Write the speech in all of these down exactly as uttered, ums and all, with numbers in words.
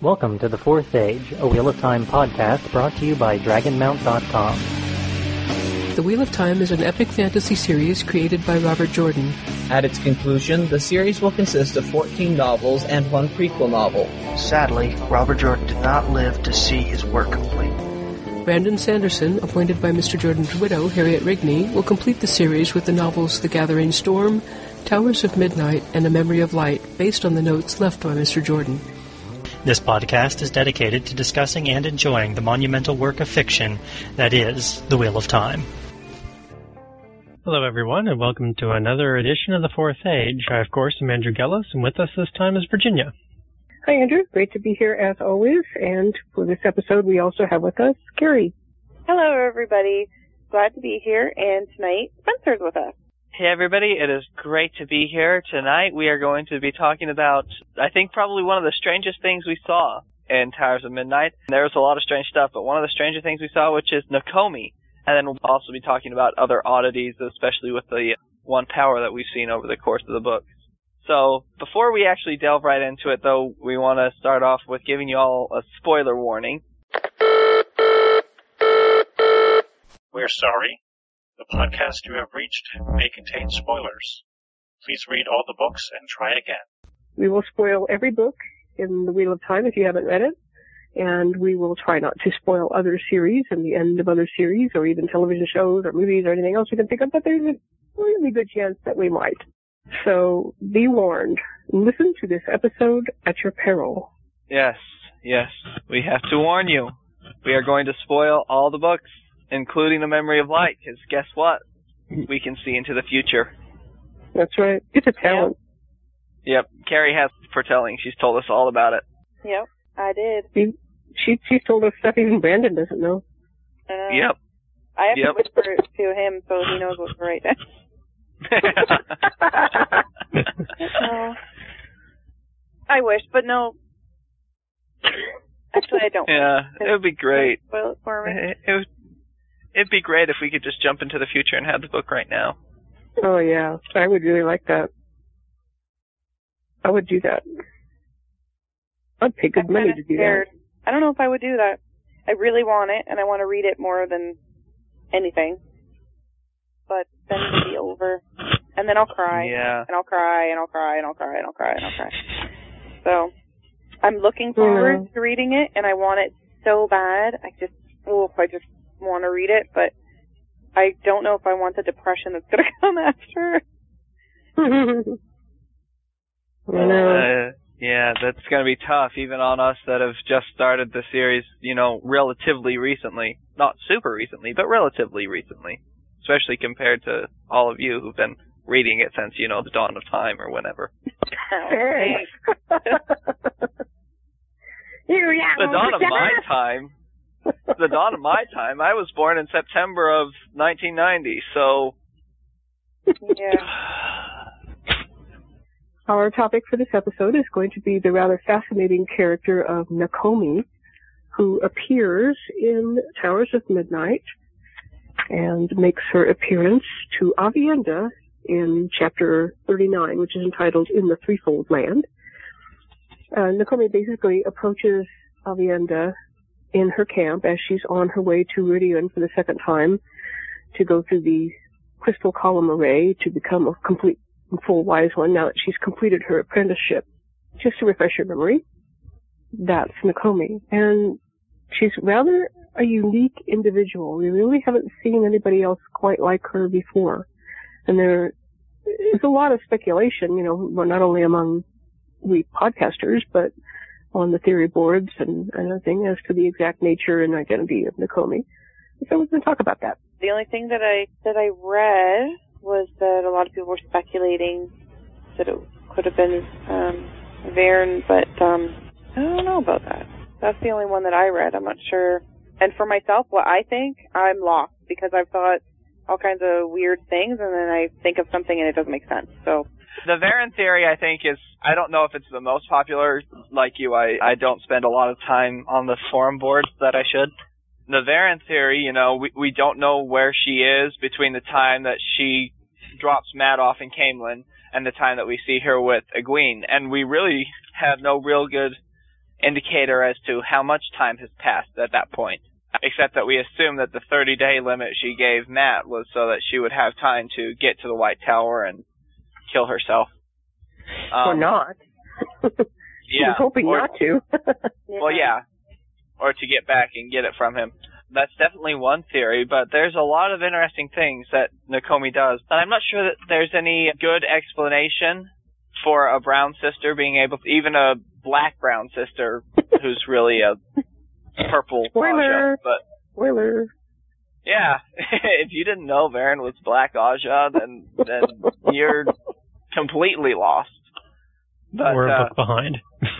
Welcome to The Fourth Age, a Wheel of Time podcast brought to you by Dragon Mount dot com. The Wheel of Time is an epic fantasy series created by Robert Jordan. At its conclusion, the series will consist of fourteen novels and one prequel novel. Sadly, Robert Jordan did not live to see his work complete. Brandon Sanderson, appointed by Mister Jordan's widow, Harriet Rigney, will complete the series with the novels The Gathering Storm, Towers of Midnight, and A Memory of Light, based on the notes left by Mister Jordan. This podcast is dedicated to discussing and enjoying the monumental work of fiction that is The Wheel of Time. Hello, everyone, and welcome to another edition of The Fourth Age. I, of course, am Andrew Gellis, and with us this time is Virginia. Hi, Andrew. Great to be here as always. And for this episode, we also have with us Carrie. Hello, everybody. Glad to be here. And tonight, Spencer's with us. Hey, everybody. It is great to be here. Tonight, we are going to be talking about, I think, probably one of the strangest things we saw in Towers of Midnight. There was a lot of strange stuff, but one of the stranger things we saw, which is Nakomi. And then we'll also be talking about other oddities, especially with the one tower that we've seen over the course of the book. So, before we actually delve right into it, though, we want to start off with giving you all a spoiler warning. We're sorry. The podcast you have reached may contain spoilers. Please read all the books and try again. We will spoil every book in The Wheel of Time if you haven't read it. And we will try not to spoil other series and the end of other series or even television shows or movies or anything else we can think of, but there's a really good chance that we might. So be warned. Listen to this episode at your peril. Yes, yes. We have to warn you. We are going to spoil all the books, including A Memory of Light, because guess what? We can see into the future. That's right. It's a talent. Yep. Yep. Carrie has foretelling. She's told us all about it. Yep, I did. She, she, she's told us stuff even Brandon doesn't know. Uh, yep. I have yep. to whisper it to him so he knows what's right. uh, I wish, but no. Actually, I don't. Yeah, it would be great. Spoil it for me. It, it would, it'd be great if we could just jump into the future and have the book right now. Oh, yeah. I would really like that. I would do that. I'd pay good I'm money to do scared. that. I don't know if I would do that. I really want it, and I want to read it more than anything. But then it'll be over. And then I'll cry. Yeah. And I'll cry, and I'll cry, and I'll cry, and I'll cry, and I'll cry. So, I'm looking forward yeah. to reading it, and I want it so bad. I just, oh, I just want to read it, but I don't know if I want the depression that's going to come after. I know. Uh, yeah, that's going to be tough, even on us that have just started the series, you know, relatively recently. Not super recently, but relatively recently. Especially compared to all of you who've been reading it since, you know, the dawn of time or whenever. Hey. you, yeah, the dawn of my time, the dawn of my time, I was born in September of nineteen ninety, so... Yeah. Our topic for this episode is going to be the rather fascinating character of Nakomi, who appears in Towers of Midnight and makes her appearance to Aviendha in chapter thirty-nine, which is entitled In the Threefold Land. Uh, Nakomi basically approaches Aviendha in her camp as she's on her way to Rhuidean for the second time to go through the crystal column array to become a complete and full wise one now that she's completed her apprenticeship. Just to refresh your memory, that's Nakomi. And she's rather a unique individual. We really haven't seen anybody else quite like her before. And there is a lot of speculation, you know, well, not only among we podcasters, but on the theory boards and, and everything as to the exact nature and identity of Nakomi. So we're going to talk about that. The only thing that I that I read was that a lot of people were speculating that it could have been um, Varen, but um, I don't know about that. That's the only one that I read. I'm not sure. And for myself, what I think, I'm lost because I've thought all kinds of weird things, and then I think of something and it doesn't make sense. So the Varen theory, I think, is, I don't know if it's the most popular. Like you, I, I don't spend a lot of time on the forum boards that I should. The Varen theory, you know, we, we don't know where she is between the time that she drops Matt off in Caemlyn and the time that we see her with Egwene. And we really have no real good indicator as to how much time has passed at that point. Except that we assume that the thirty-day limit she gave Matt was so that she would have time to get to the White Tower and kill herself. Um, or not. She yeah, was hoping or, not to. Well, yeah. Or to get back and get it from him. That's definitely one theory, but there's a lot of interesting things that Nakomi does. And I'm not sure that there's any good explanation for a brown sister being able to, even a black brown sister who's really a purple Spoiler. Aja. But, Spoiler. yeah, if you didn't know Varen was black Aja, then, then you're completely lost. But, We're a uh, book behind.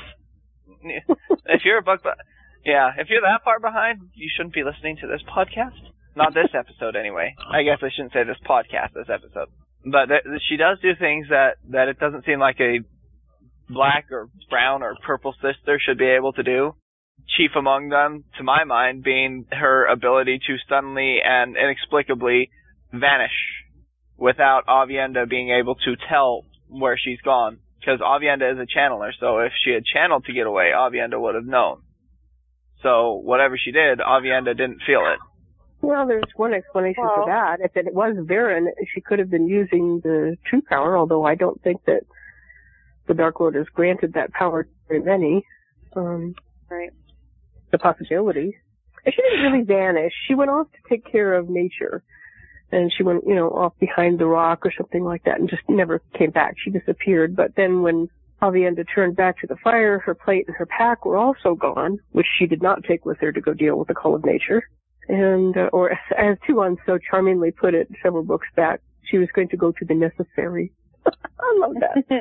if you're a book behind, yeah, if you're that far behind, you shouldn't be listening to this podcast. Not this episode, anyway. I guess I shouldn't say this podcast, this episode. But th- she does do things that, that it doesn't seem like a black or brown or purple sister should be able to do. Chief among them, to my mind, being her ability to suddenly and inexplicably vanish without Aviendha being able to tell where she's gone. Because Aviendha is a channeler, so if she had channeled to get away, Aviendha would have known. So whatever she did, Aviendha didn't feel it. Well, there's one explanation well, for that. If it was Varen, she could have been using the true power, although I don't think that the Dark Lord has granted that power to very many. Um, right. The possibility. And she didn't really vanish. She went off to take care of nature. And she went, you know, off behind the rock or something like that and just never came back. She disappeared. But then when Aviendha turned back to the fire, her plate and her pack were also gone, which she did not take with her to go deal with the call of nature. And, uh, or as Tuon so charmingly put it several books back, she was going to go to the necessary. I love that.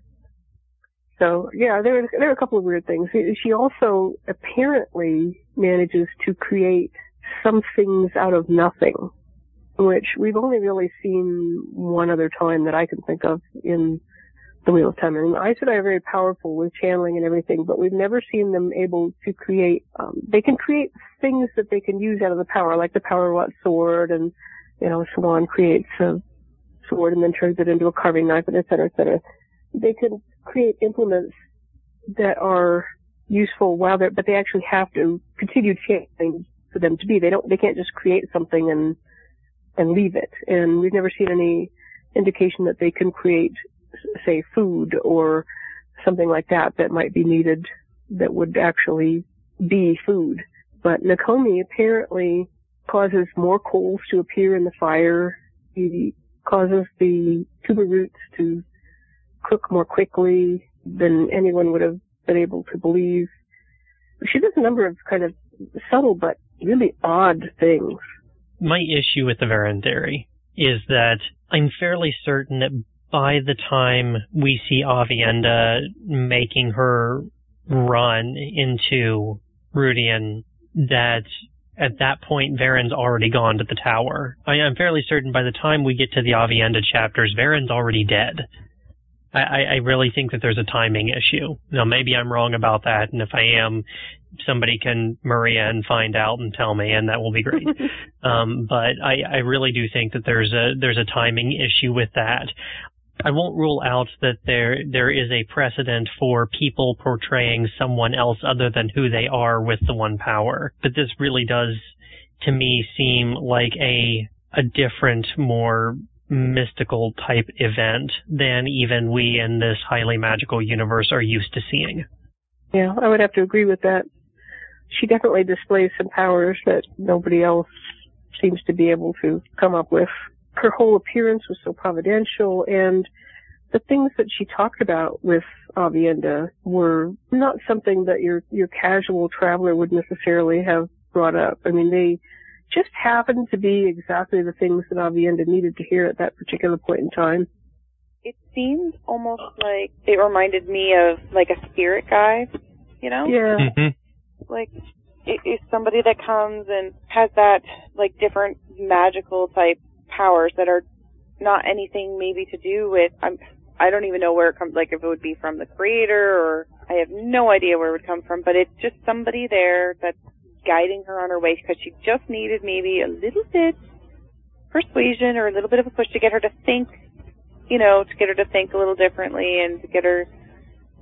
So, yeah, there are, there are a couple of weird things. She also apparently manages to create some things out of nothing, which we've only really seen one other time that I can think of in the Wheel of Time. I mean, Aes Sedai are very powerful with channeling and everything, but we've never seen them able to create, um, they can create things that they can use out of the power, like the Power What sword, and, you know, Siobhan creates a sword and then turns it into a carving knife, and et cetera, et cetera. They can create implements that are useful while they're, but they actually have to continue channeling for them to be. They don't, they can't just create something and, and leave it. And we've never seen any indication that they can create, say, food or something like that that might be needed that would actually be food. But Nakomi apparently causes more coals to appear in the fire. He causes the tuber roots to cook more quickly than anyone would have been able to believe. She does a number of kind of subtle but really odd things. My issue with the Varen theory is that I'm fairly certain that by the time we see Aviendha making her run into Rhuidean, that at that point Varen's already gone to the tower. I, I'm fairly certain by the time we get to the Aviendha chapters, Varen's already dead. I, I really think that there's a timing issue. Now, maybe I'm wrong about that, and if I am, somebody can Maria and find out and tell me, and that will be great. um, but I, I really do think that there's a there's a timing issue with that. I won't rule out that there there is a precedent for people portraying someone else other than who they are with the one power, but this really does, to me, seem like a a different, more mystical type event than even we in this highly magical universe are used to seeing. Yeah, I would have to agree with that. She definitely displays some powers that nobody else seems to be able to come up with. Her whole appearance was so providential, and the things that she talked about with Aviendha were not something that your your casual traveler would necessarily have brought up. I mean, they just happened to be exactly the things that Aviendha needed to hear at that particular point in time. It seemed almost like it reminded me of like a spirit guide, you know? Yeah. Mm-hmm. Like it is somebody that comes and has that like different magical type powers that are not anything maybe to do with, I'm, I don't even know where it comes, like if it would be from the creator, or I have no idea where it would come from, but it's just somebody there that's guiding her on her way because she just needed maybe a little bit persuasion or a little bit of a push to get her to think, you know, to get her to think a little differently and to get her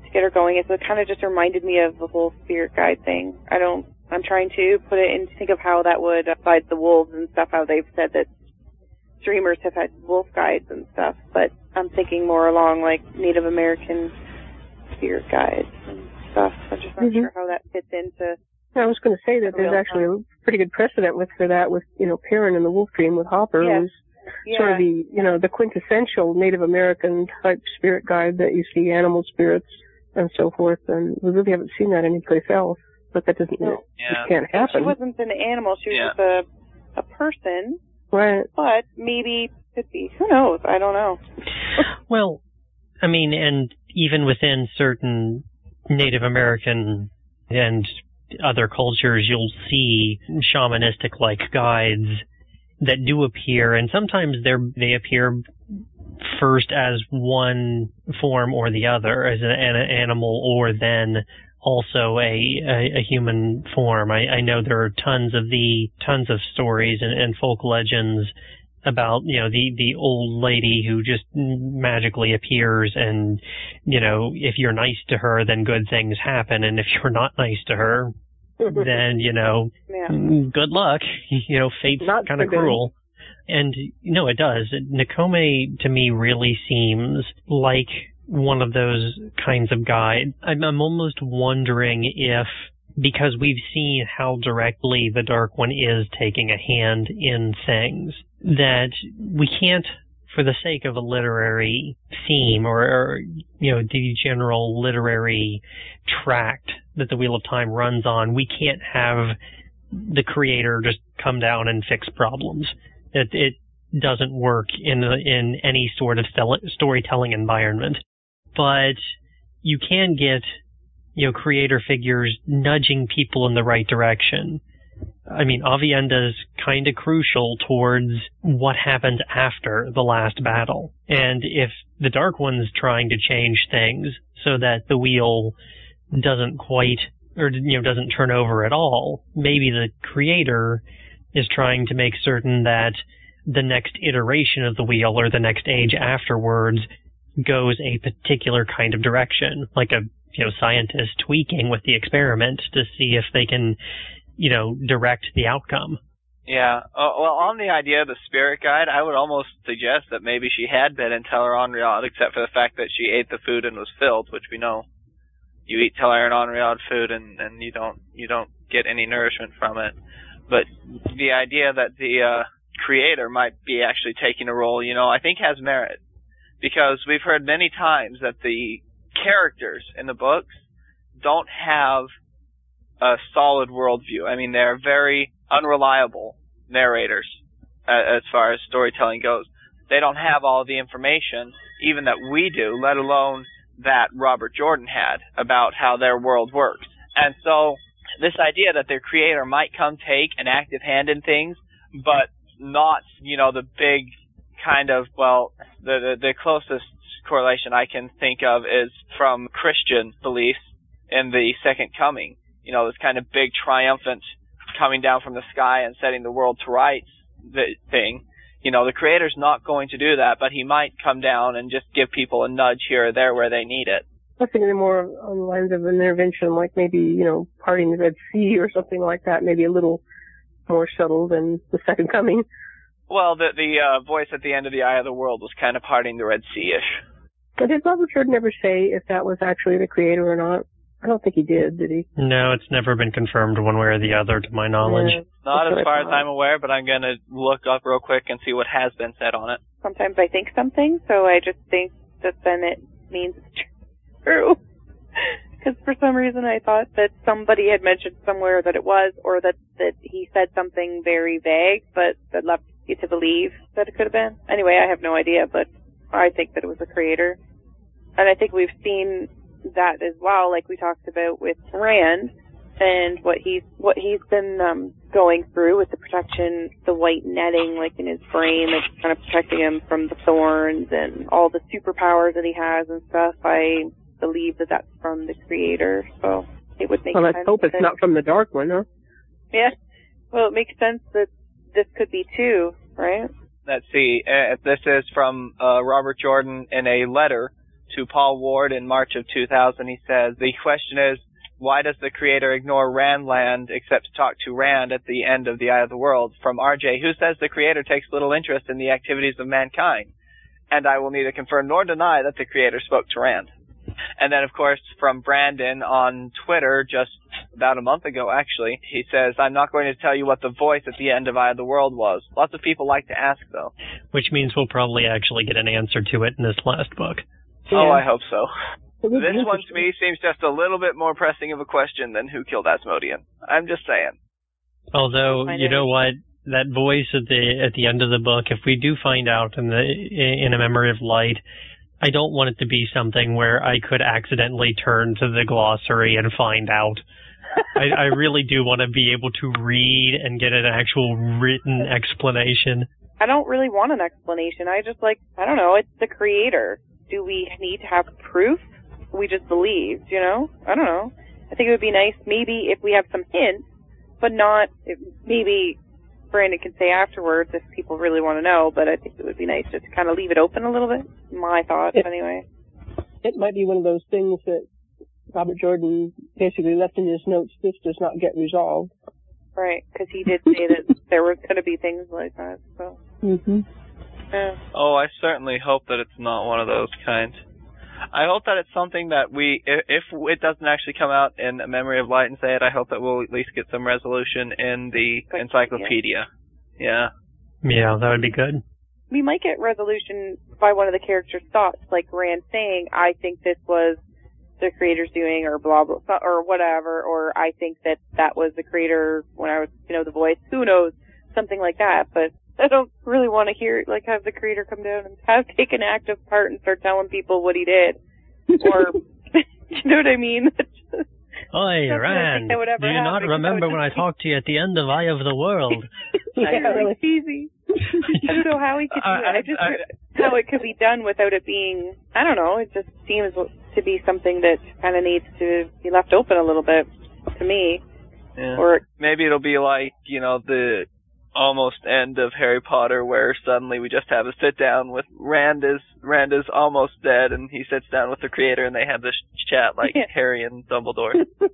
to get her going. So it kind of just reminded me of the whole spirit guide thing. I don't, I'm trying to put it in, think of how that would apply to the wolves and stuff, how they've said that streamers have had wolf guides and stuff, but I'm thinking more along like Native American spirit guides and stuff. I'm just not mm-hmm. sure how that fits into. I was going to say that there's actually a pretty good precedent with for that with, you know, Perrin in the Wolf Dream with Hopper, yes. who's yeah. sort of the, you know, the quintessential Native American type spirit guide that you see animal spirits and so forth, and we really haven't seen that anyplace else, but that doesn't, no. yeah. it can't happen. She wasn't an animal, she was yeah. just a, a person. Right. But maybe could be. Who knows? I don't know. Well, I mean, and even within certain Native American and other cultures, you'll see shamanistic-like guides that do appear, and sometimes they're, they appear first as one form or the other, as an, an animal or then also a, a, a human form. I, I know there are tons of the tons of stories and, and folk legends about, you know, the, the old lady who just magically appears and, you know, if you're nice to her, then good things happen. And if you're not nice to her, then, you know, yeah. good luck. You know, fate's kind of cruel. And, you know, it does. Nakome, to me, really seems like one of those kinds of guides. I'm, I'm almost wondering if, because we've seen how directly the Dark One is taking a hand in things, that we can't, for the sake of a literary theme or, or, you know, the general literary tract that the Wheel of Time runs on, we can't have the creator just come down and fix problems. It, it doesn't work in a, in any sort of storytelling environment. But you can get, you know, creator figures nudging people in the right direction. I mean, Avienda's kind of crucial towards what happens after the last battle. And if the Dark One's trying to change things so that the wheel doesn't quite, or, you know, doesn't turn over at all, maybe the creator is trying to make certain that the next iteration of the wheel or the next age afterwards goes a particular kind of direction, like a, you know, scientist tweaking with the experiment to see if they can, you know, direct the outcome. Yeah. Uh, well, on the idea of the spirit guide, I would almost suggest that maybe she had been in Tel'aran'rhiod, except for the fact that she ate the food and was filled, which we know. You eat Tel'aran'rhiod food and, and you don't you don't get any nourishment from it. But the idea that the uh, creator might be actually taking a role, you know, I think has merit. Because we've heard many times that the characters in the books don't have a solid worldview. I mean, they're very unreliable narrators uh, as far as storytelling goes. They don't have all the information, even that we do, let alone that Robert Jordan had about how their world works. And so this idea that their creator might come take an active hand in things, but not, you know, the big kind of, well, the, the, the closest correlation I can think of is from Christian beliefs in the Second Coming. You know, this kind of big triumphant coming down from the sky and setting the world to rights thing. You know, the creator's not going to do that, but he might come down and just give people a nudge here or there where they need it. I was thinking more on the lines of an intervention, like maybe, you know, parting the Red Sea or something like that, maybe a little more subtle than the Second Coming. Well, the the uh, voice at the end of the Eye of the World was kind of parting the Red Sea-ish. But did Robert Jordan ever say if that was actually the creator or not? I don't think he did, did he? No, it's never been confirmed one way or the other, to my knowledge. Yeah, Not as far as I'm aware, but I'm going to look up real quick and see what has been said on it. Sometimes I think something, so I just think that then it means it's true. Because for some reason I thought that somebody had mentioned somewhere that it was, or that, that he said something very vague, but that left you to believe that it could have been. Anyway, I have no idea, but I think that it was the creator. And I think we've seen that as well, like we talked about with Rand and what he's what he's been um, going through with the protection, the white netting, like in his brain, that's kind of protecting him from the thorns and all the superpowers that he has and stuff. I believe that that's from the creator, so it would make well, sense. Well, let's hope it's that, not from the Dark One, huh? Yeah. Well, it makes sense that this could be too, right? Let's see. Uh, this is from uh, Robert Jordan in a letter to Paul Ward in March of two thousand. He says, the question is, why does the creator ignore Randland except to talk to Rand at the end of The Eye of the World? From R J, who says the creator takes little interest in the activities of mankind? And I will neither confirm nor deny that the creator spoke to Rand. And then, of course, from Brandon on Twitter, just about a month ago, actually, he says, I'm not going to tell you what the voice at the end of Eye of the World was. Lots of people like to ask, though. Which means we'll probably actually get an answer to it in this last book. Yeah. Oh, I hope so. This one, to me, seems just a little bit more pressing of a question than who killed Asmodean. I'm just saying. Although, you know what? That voice at the at the end of the book, if we do find out in the in A Memory of Light, I don't want it to be something where I could accidentally turn to the glossary and find out. I, I really do want to be able to read and get an actual written explanation. I don't really want an explanation. I just like, I don't know, it's the creator. Do we need to have proof? We just believed, you know? I don't know. I think it would be nice maybe if we have some hints, but not, if maybe Brandon can say afterwards if people really want to know, but I think it would be nice just to kind of leave it open a little bit. My thoughts, it, anyway. It might be one of those things that Robert Jordan basically left in his notes, this does not get resolved. Right, because he did say that there were going to be things like that, so. Mm-hmm. Yeah. Oh, I certainly hope that it's not one of those kinds. I hope that it's something that we, if, if it doesn't actually come out in A Memory of Light and say it, I hope that we'll at least get some resolution in the encyclopedia. Yeah. Yeah, that would be good. We might get resolution by one of the characters' thoughts, like Rand saying, I think this was the creator's doing, or blah, blah, blah, or whatever, or I think that that was the creator when I was, you know, the voice. Who knows? Something like that, but I don't really want to hear, like, have the creator come down and have take an active part and start telling people what he did. Or, you know what I mean? Oi, Rand, do you not remember when I talked to you at the end of Eye of the World? Yeah, really easy. I don't know how he could do it. I just I, how it could be done without it being, I don't know, it just seems to be something that kind of needs to be left open a little bit, to me. Yeah. Or maybe it'll be like, you know, the almost end of Harry Potter where suddenly we just have a sit down with Rand is Rand is almost dead and he sits down with the creator and they have this chat like yeah. Harry and Dumbledore.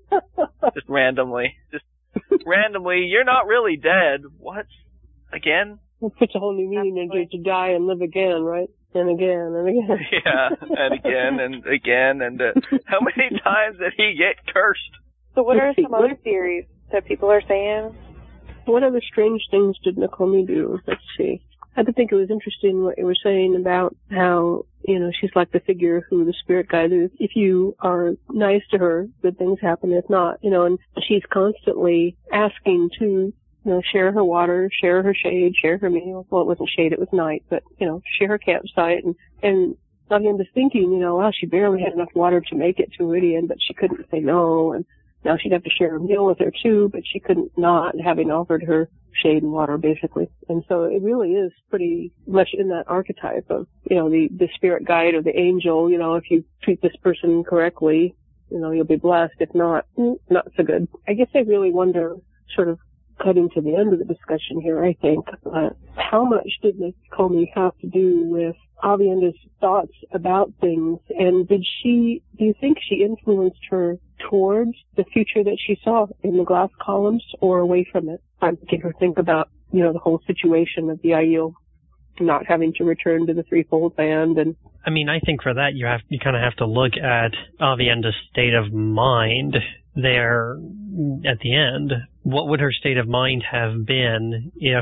Just randomly. Just randomly, you're not really dead. What? Again? It puts a whole new meaning into it, to die and live again, right? And again and again. Yeah, and again and again and uh, how many times did he get cursed? So what are some other theories that people are saying? What other strange things did Nakomi do? Let's see. I did think it was interesting what you were saying about how, you know, she's like the figure who the spirit guide. If you are nice to her, good things happen. If not, you know, and she's constantly asking to, you know, share her water, share her shade, share her meal. Well, it wasn't shade, it was night, but, you know, share her campsite. And, and Navian was thinking, you know, well, she barely had enough water to make it to Iridian, but she couldn't say no. And now she'd have to share a meal with her too, but she couldn't not, having offered her shade and water, basically. And so it really is pretty much in that archetype of, you know, the, the spirit guide or the angel. You know, if you treat this person correctly, you know, you'll be blessed. If not, not so good. I guess I really wonder, sort of cutting to the end of the discussion here, I think, uh, how much did Nakomi have to do with Avienda's thoughts about things, and did she, do you think she influenced her towards the future that she saw in the glass columns or away from it? I'm making her think about, you know, the whole situation of the Aiel not having to return to the threefold land. And I mean, I think for that you have you kind of have to look at Avienda's state of mind there at the end. What would her state of mind have been if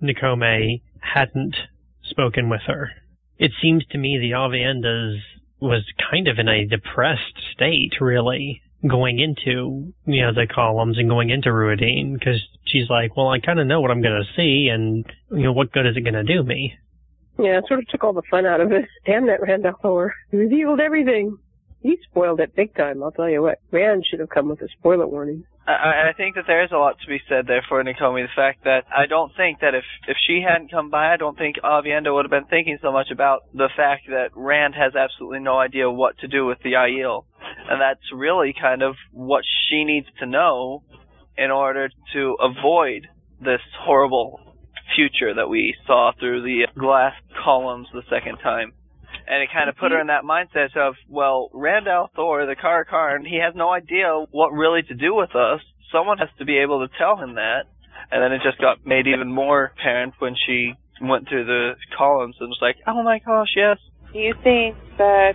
Nakomi hadn't spoken with her? It seems to me the Avienda's was kind of in a depressed state, really, going into, you know, the columns and going into Ruidine, because she's like, well, I kind of know what I'm going to see, and, you know, what good is it going to do me? Yeah, it sort of took all the fun out of it. Damn that Randall Thor. He revealed everything. He spoiled it big time, I'll tell you what. Rand should have come with a spoiler warning. I, I think that there is a lot to be said there for Nakomi. The fact that I don't think that if, if she hadn't come by, I don't think Avienda would have been thinking so much about the fact that Rand has absolutely no idea what to do with the Aiel. And that's really kind of what she needs to know in order to avoid this horrible future that we saw through the glass columns the second time. And it kind of put her in that mindset of, well, Rand al'Thor, the Karakar, he has no idea what really to do with us. Someone has to be able to tell him that. And then it just got made even more apparent when she went through the columns and was like, oh my gosh, yes. Do you think that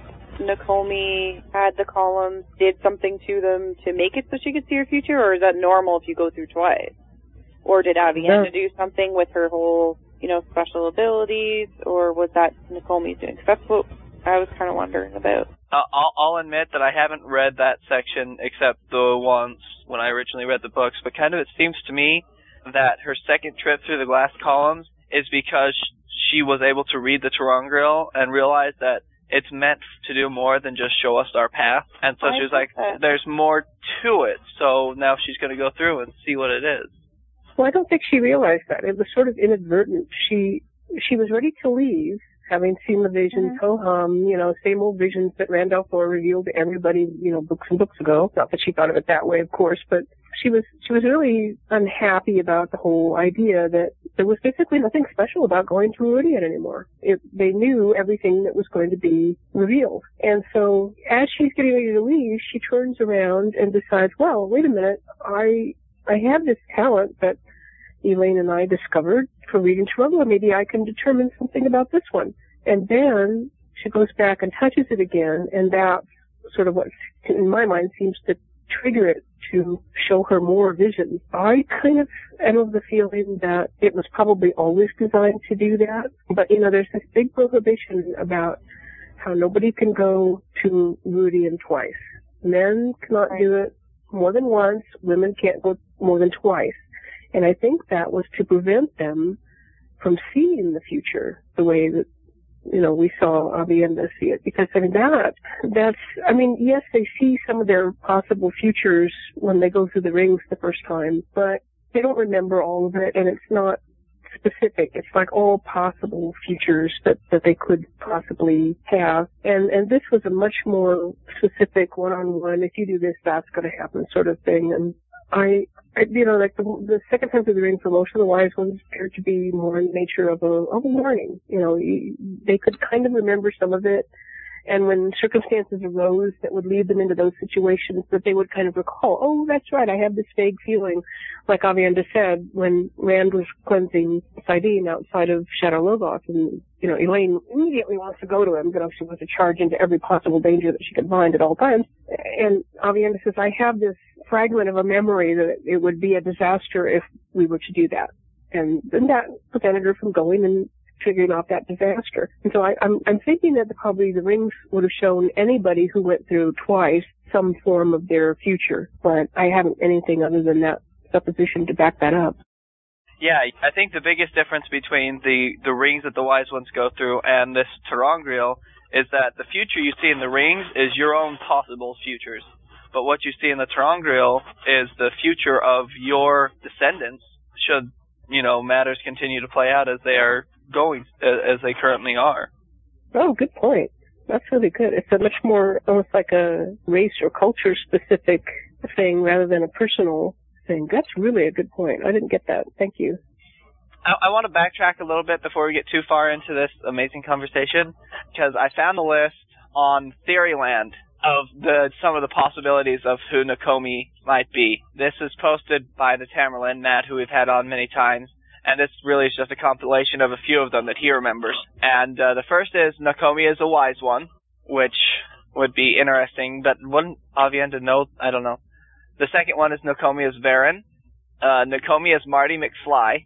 Nakomi had the columns, did something to them to make it so she could see her future, or is that normal if you go through twice? Or did Avienda do something with her whole, you know, special abilities, or was that Nakomi doing? 'Cause that's what I was kind of wondering about. Uh, I'll, I'll admit that I haven't read that section except the once when I originally read the books, but kind of it seems to me that her second trip through the glass columns is because she was able to read the ter'angreal and realize that it's meant to do more than just show us our path. And so I she was like, that. there's more to it, so now she's going to go through and see what it is. Well, I don't think she realized that. It was sort of inadvertent. She she was ready to leave, having seen the visions, Mm-hmm. ho-hum, you know, same old visions that Rand al'Thor revealed to everybody, you know, books and books ago. Not that she thought of it that way, of course, but she was she was really unhappy about the whole idea that there was basically nothing special about going to Rhuidean anymore. It, they knew everything that was going to be revealed. And so as she's getting ready to leave, she turns around and decides, well, wait a minute, I I have this talent that Elaine and I discovered for reading ter'angreal. Maybe I can determine something about this one. And then she goes back and touches it again, and that's sort of what, in my mind, seems to trigger it to show her more visions. I kind of am of the feeling that it was probably always designed to do that. But, you know, there's this big prohibition about how nobody can go to Rhuidean twice. Men cannot Right. do it more than once. Women can't go more than twice. And I think that was to prevent them from seeing the future the way that, you know, we saw Avienda see it. Because, I mean, that, that's, I mean, yes, they see some of their possible futures when they go through the rings the first time, but they don't remember all of it, and it's not specific. It's like all possible futures that, that they could possibly have. And, and this was a much more specific one-on-one, if you do this, that's going to happen sort of thing. And I, I, you know, like the, the second time through the ring for most of the wise ones appeared to be more in the nature of a, of a warning. You know, you, they could kind of remember some of it, and when circumstances arose that would lead them into those situations, that they would kind of recall, oh, that's right, I have this vague feeling, like Avienda said, when Rand was cleansing Saidin outside of Shadow Logoth, and, you know, Elaine immediately wants to go to him, but she wants to charge into every possible danger that she could find at all times. And Avienda says, I have this fragment of a memory that it would be a disaster if we were to do that. And then that prevented her from going and figuring out that disaster. And so I, I'm, I'm thinking that the, probably the rings would have shown anybody who went through twice some form of their future, but I haven't anything other than that supposition to back that up. Yeah, I think the biggest difference between the, the rings that the wise ones go through and this ter'angreal is that the future you see in the rings is your own possible futures. But what you see in the ter'angreal is the future of your descendants should, you know, matters continue to play out as they are going, as they currently are. Oh, good point. That's really good. It's a much more, almost like a race or culture specific thing rather than a personal thing. That's really a good point. I didn't get that. Thank you. I, I want to backtrack a little bit before we get too far into this amazing conversation, because I found a list on Theoryland of the some of the possibilities of who Nakomi might be. This is posted by the Tamerlane, Matt, who we've had on many times, and this really is just a compilation of a few of them that he remembers. And uh, the first is Nakomi is a wise one, which would be interesting, but wouldn't Avienda know? I don't know. The second one is Nakomi is Varen. Uh, Nakomi is Marty McFly.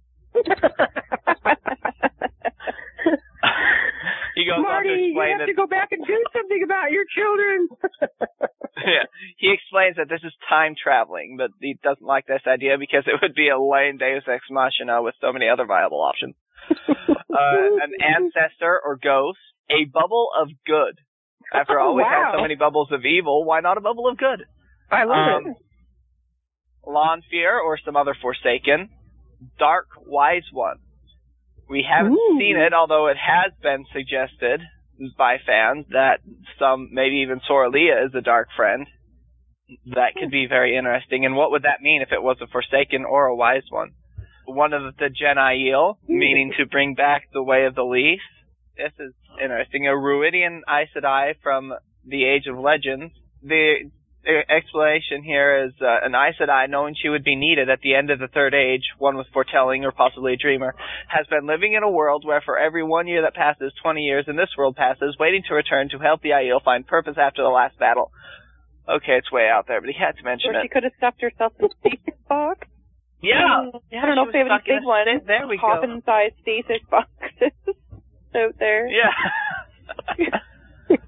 He goes Marty, on to explain you have that, to go back and do something about your children. yeah, he explains that this is time traveling, but he doesn't like this idea because it would be a lame Deus Ex Machina with so many other viable options. uh, an ancestor or ghost, a bubble of good. After all, Oh, we've wow. had so many bubbles of evil, why not a bubble of good? I love Um, it. Lanfear or some other Forsaken, Dark Wise One. We haven't Ooh. seen it, although it has been suggested by fans that some, maybe even Sora Leah is a Dark Friend. That could be very interesting. And what would that mean if it was a Forsaken or a Wise One? One of the Genaiel, meaning to bring back the Way of the Leaf. This is interesting. A Ruidian Aes Sedai from the Age of Legends. The explanation here is uh, an Aes Sedai, knowing she would be needed at the end of the Third Age, one with foretelling or possibly a dreamer, has been living in a world where for every one year that passes, twenty years in this world passes, waiting to return to help the Aiel find purpose after the last battle. Okay, it's way out there, but he had to mention or it. She could have stuffed herself in a stasis box. Yeah. yeah I don't know if they have any big ones. There we go. Coffin-sized stasis boxes out there. Yeah.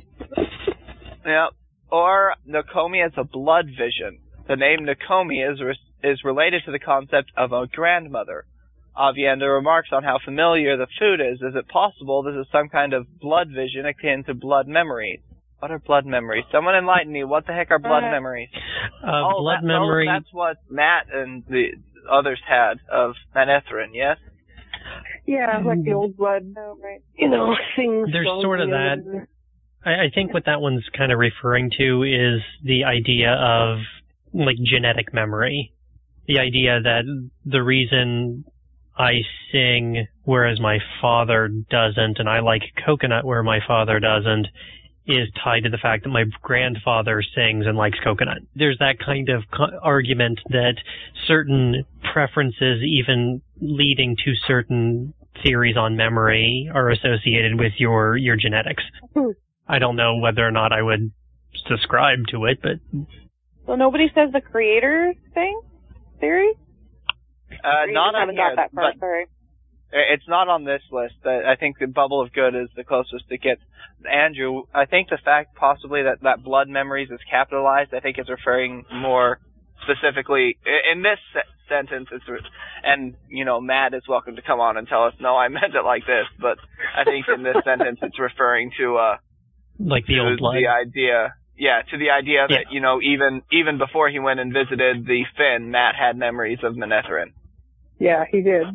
Yeah. Or Nakomi as a blood vision. The name Nakomi is re- is related to the concept of a grandmother. Avienda remarks on how familiar the food is. Is it possible this is some kind of blood vision akin to blood memories? What are blood memories? Someone enlighten me. What the heck are blood uh, memories? Uh, oh, blood that, memory. Oh, that's what Matt and the others had of Manetheren, yes? Yeah, like the old blood, you know, things. There's sort of that. I, I think what that one's kind of referring to is the idea of, like, genetic memory. The idea that the reason I sing whereas my father doesn't, and I like coconut where my father doesn't, is tied to the fact that my grandfather sings and likes coconut. There's that kind of co- argument that certain preferences, even leading to certain theories on memory, are associated with your, your genetics. I don't know whether or not I would subscribe to it, but... So nobody says the creator thing? Theory? Uh, not on here, that part, but sorry. It's not on this list. I think the Bubble of Good is the closest it gets. Andrew, I think the fact possibly that, that blood memories is capitalized, I think is referring more specifically, in this se- sentence, it's, and, you know, Matt is welcome to come on and tell us, no, I meant it like this, but I think in this sentence it's referring to, uh, like the old blood. The idea, yeah, to the idea that, yeah. you know, even, even before he went and visited the Finn, Matt had memories of Manetheren. Yeah, he did.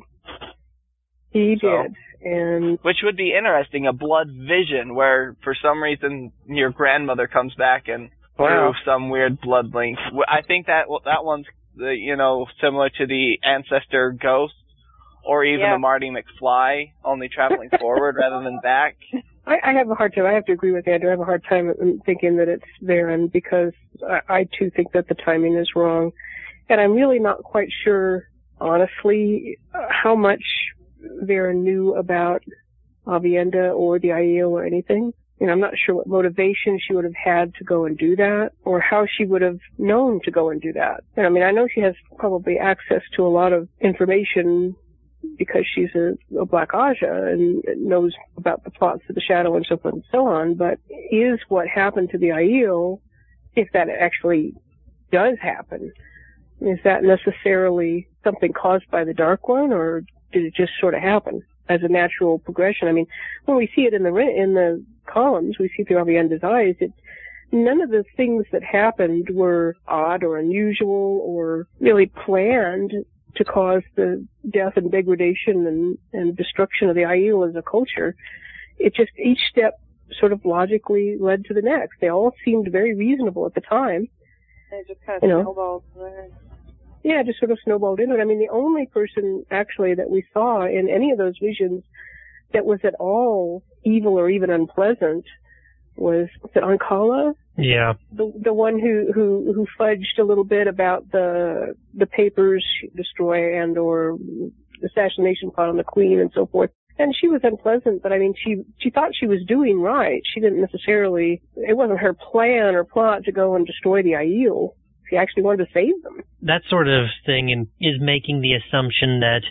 He so, did, and which would be interesting, a blood vision where for some reason your grandmother comes back and wow. through some weird blood link. I think that that one's the, you know, similar to the ancestor ghost or even yeah. the Marty McFly, only traveling forward rather than back. I, I have a hard time. I have to agree with Andrew. I have a hard time thinking that it's Varen because I, I too think that the timing is wrong, and I'm really not quite sure, honestly, how much Varen knew about Avienda or the Aiel or anything. You know, I'm not sure what motivation she would have had to go and do that, or how she would have known to go and do that. And I mean, I know she has probably access to a lot of information because she's a, a Black Aja and knows about the plots of the Shadow and so forth and so on, but is what happened to the Aiel, if that actually does happen, is that necessarily something caused by the Dark One, or did it just sort of happen as a natural progression? I mean, when we see it in the in the columns, we see through Avienda's eyes, it, none of the things that happened were odd or unusual or really planned to cause the death and degradation and, and destruction of the Aiel as a culture. It just, each step sort of logically led to the next. They all seemed very reasonable at the time. It just kind of you know. snowballed there. Yeah, just sort of snowballed into it. I mean, the only person actually that we saw in any of those visions that was at all evil or even unpleasant was, was it Ankala? Yeah. The the one who, who, who fudged a little bit about the the papers destroy and or assassination plot on the Queen and so forth. And she was unpleasant, but I mean, she she thought she was doing right. She didn't necessarily, it wasn't her plan or plot to go and destroy the Aiel. She actually wanted to save them. That sort of thing in, is making the assumption that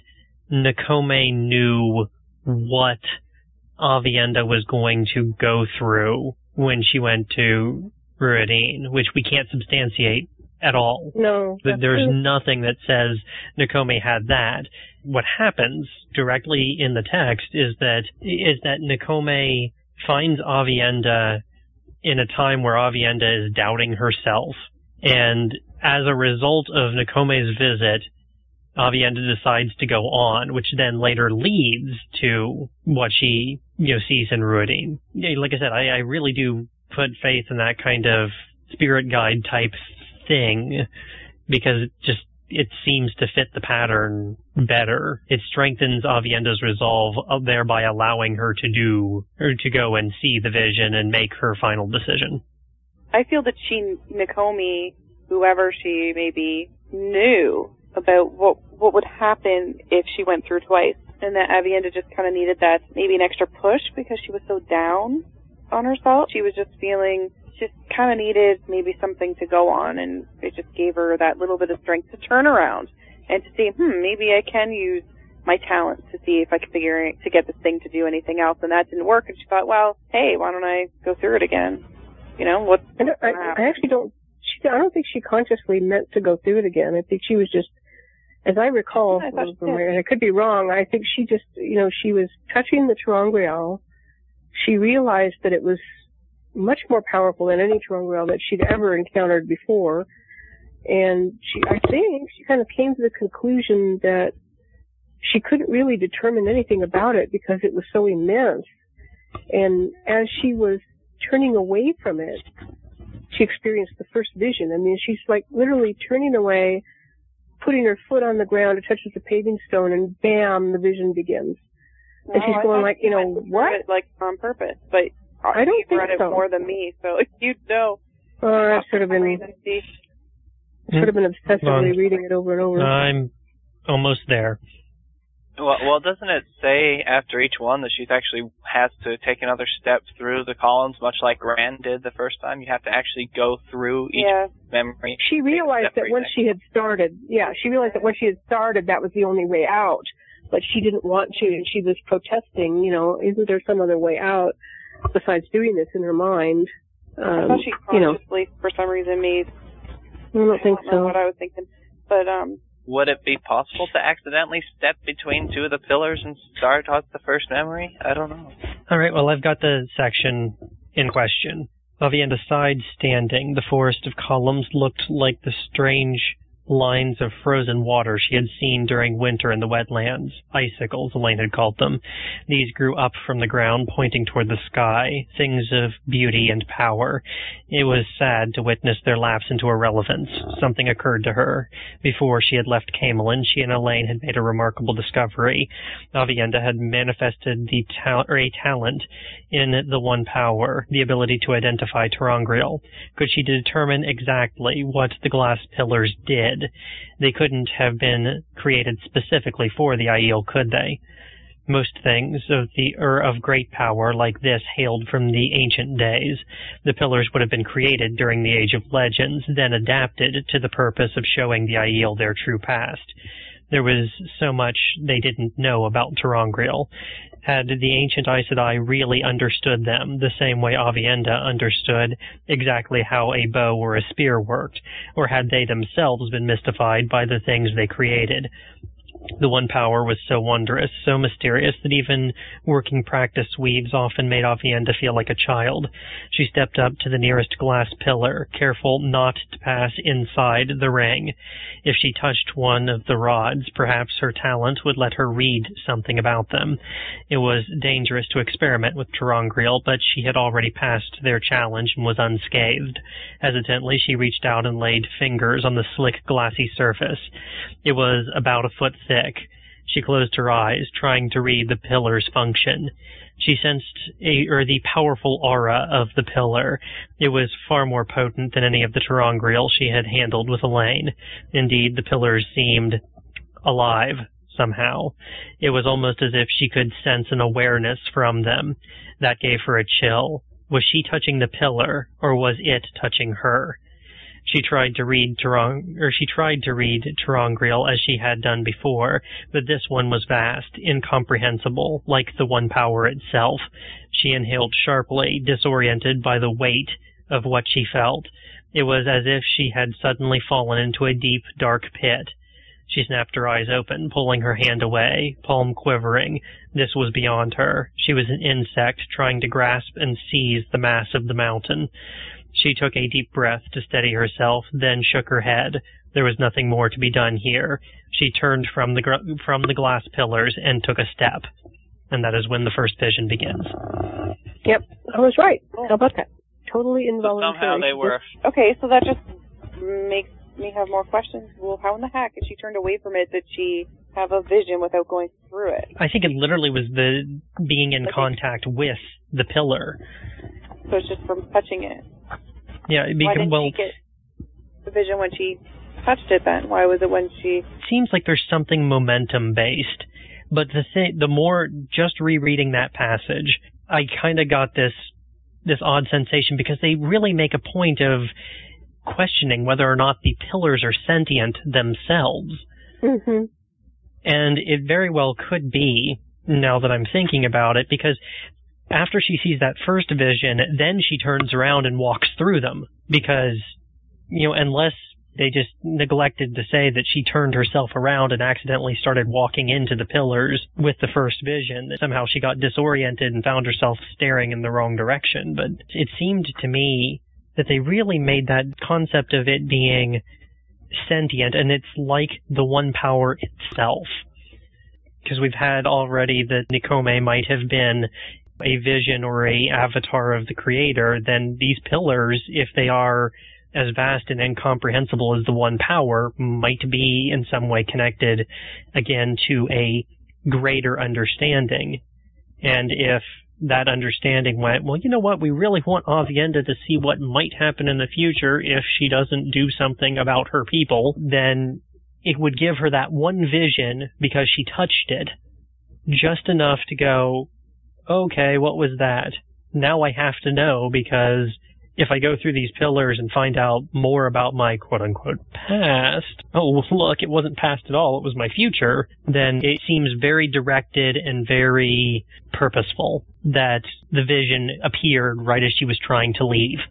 Nakome knew what Avienda was going to go through when she went to Ruidin, which we can't substantiate at all. No. There's true. Nothing that says Nakome had that. What happens directly in the text is that is that Nakome finds Avienda in a time where Avienda is doubting herself. And as a result of Nakome's visit, Avienda decides to go on, which then later leads to what she, you know, sees in Ruidin. Like I said, I, I really do put faith in that kind of spirit guide type thing, because it just it seems to fit the pattern better. It strengthens Avienda's resolve, thereby allowing her to do, or to go and see the vision and make her final decision. I feel that she, Nakomi, whoever she may be, knew about what what would happen if she went through twice, and that Avienda just kind of needed that, maybe an extra push because she was so down on herself. She was just feeling, just kind of needed maybe something to go on, and it just gave her that little bit of strength to turn around and to see, hmm, maybe I can use my talents to see if I can figure it, to get this thing to do anything else, and that didn't work, and she thought, well, hey, why don't I go through it again? You know, what? I, don't, I, I actually don't, she, I don't think she consciously meant to go through it again. I think she was just, as I recall, I from, and I could be wrong, I think she just, you know, she was touching the ter'angreal. She realized that it was much more powerful than any ter'angreal that she'd ever encountered before. And she, I think she kind of came to the conclusion that she couldn't really determine anything about it because it was so immense. And as she was turning away from it, she experienced the first vision. I mean, she's like literally turning away, putting her foot on the ground, it touches the paving stone, and bam, the vision begins. No, and she's I going like, you know, what? It, like on purpose, but I don't you've think read so. it more than me, so you'd know. Oh, I should have been, should have been obsessively Um, reading it over and over. I'm almost there. Well, well, doesn't it say after each one that she actually has to take another step through the columns, much like Rand did the first time? You have to actually go through each yeah. memory. She realized that once she had started, yeah, she realized that once she had started, that was the only way out. But she didn't want to, and she was protesting, you know, isn't there some other way out besides doing this in her mind? Um, I thought she you know, consciously, for some reason, made. I don't think I don't know so. what I was thinking, but um. Would it be possible to accidentally step between two of the pillars and start out the first memory? I don't know. All right, well, I've got the section in question. Avienda's side standing, the forest of columns looked like the strange lines of frozen water she had seen during winter in the wetlands. Icicles, Elaine had called them. These grew up from the ground, pointing toward the sky, things of beauty and power. It was sad to witness their lapse into irrelevance. Something occurred to her. Before she had left Camelin, she and Elaine had made a remarkable discovery. Avienda had manifested the ta- or a talent in the One Power, the ability to identify ter'angreal. Could she determine exactly what the glass pillars did? They couldn't have been created specifically for the Aiel, could they? Most things of the or of great power like this hailed from the ancient days. The pillars would have been created during the Age of Legends, then adapted to the purpose of showing the Aiel their true past. There was so much they didn't know about ter'angreal. Had the ancient Aes Sedai really understood them the same way Avienda understood exactly how a bow or a spear worked, or had they themselves been mystified by the things they created? The One Power was so wondrous, so mysterious, that even working practice weaves often made Avienda feel like a child. She stepped up to the nearest glass pillar, careful not to pass inside the ring. If she touched one of the rods, perhaps her talent would let her read something about them. It was dangerous to experiment with ter'angreal, but she had already passed their challenge and was unscathed. Hesitantly, she reached out and laid fingers on the slick, glassy surface. It was about a foot thick. She closed her eyes, trying to read the pillar's function. She sensed a, or the powerful aura of the pillar. It was far more potent than any of the ter'angreal she had handled with Elaine. Indeed, the pillars seemed alive, somehow. It was almost as if she could sense an awareness from them. That gave her a chill. Was she touching the pillar, or was it touching her? She tried to read Terang, or she tried to read ter'angreal as she had done before, but this one was vast, incomprehensible, like the One Power itself. She inhaled sharply, disoriented by the weight of what she felt. It was as if she had suddenly fallen into a deep, dark pit. She snapped her eyes open, pulling her hand away, palm quivering. This was beyond her. She was an insect trying to grasp and seize the mass of the mountain. She took a deep breath to steady herself, then shook her head. There was nothing more to be done here. She turned from the gr- from the glass pillars and took a step. And that is when the first vision begins. Yep, I was right. How about that? Totally involuntary. So somehow they were... Okay, so that just makes me have more questions. Well, how in the heck, if she turned away from it, did she have a vision without going through it? I think it literally was the being in contact with the pillar. So it's just from touching it. Yeah, it Why became, didn't well, she get the vision when she touched it then? Why was it when she... Seems like there's something momentum-based. But the thing, the more, just rereading that passage, I kind of got this this odd sensation because they really make a point of questioning whether or not the pillars are sentient themselves. Mm-hmm. And it very well could be, now that I'm thinking about it, because after she sees that first vision, then she turns around and walks through them. Because, you know, unless they just neglected to say that she turned herself around and accidentally started walking into the pillars with the first vision, that somehow she got disoriented and found herself staring in the wrong direction. But it seemed to me that they really made that concept of it being sentient, and it's like the one power itself. Because we've had already that Nikome might have been a vision or a avatar of the creator, then these pillars, if they are as vast and incomprehensible as the one power, might be in some way connected, again, to a greater understanding. And if that understanding went, well, you know what, we really want Aviendha to see what might happen in the future if she doesn't do something about her people, then it would give her that one vision because she touched it, just enough to go, okay, what was that? Now I have to know, because if I go through these pillars and find out more about my quote-unquote past, oh, look, it wasn't past at all, it was my future, then it seems very directed and very purposeful that the vision appeared right as she was trying to leave.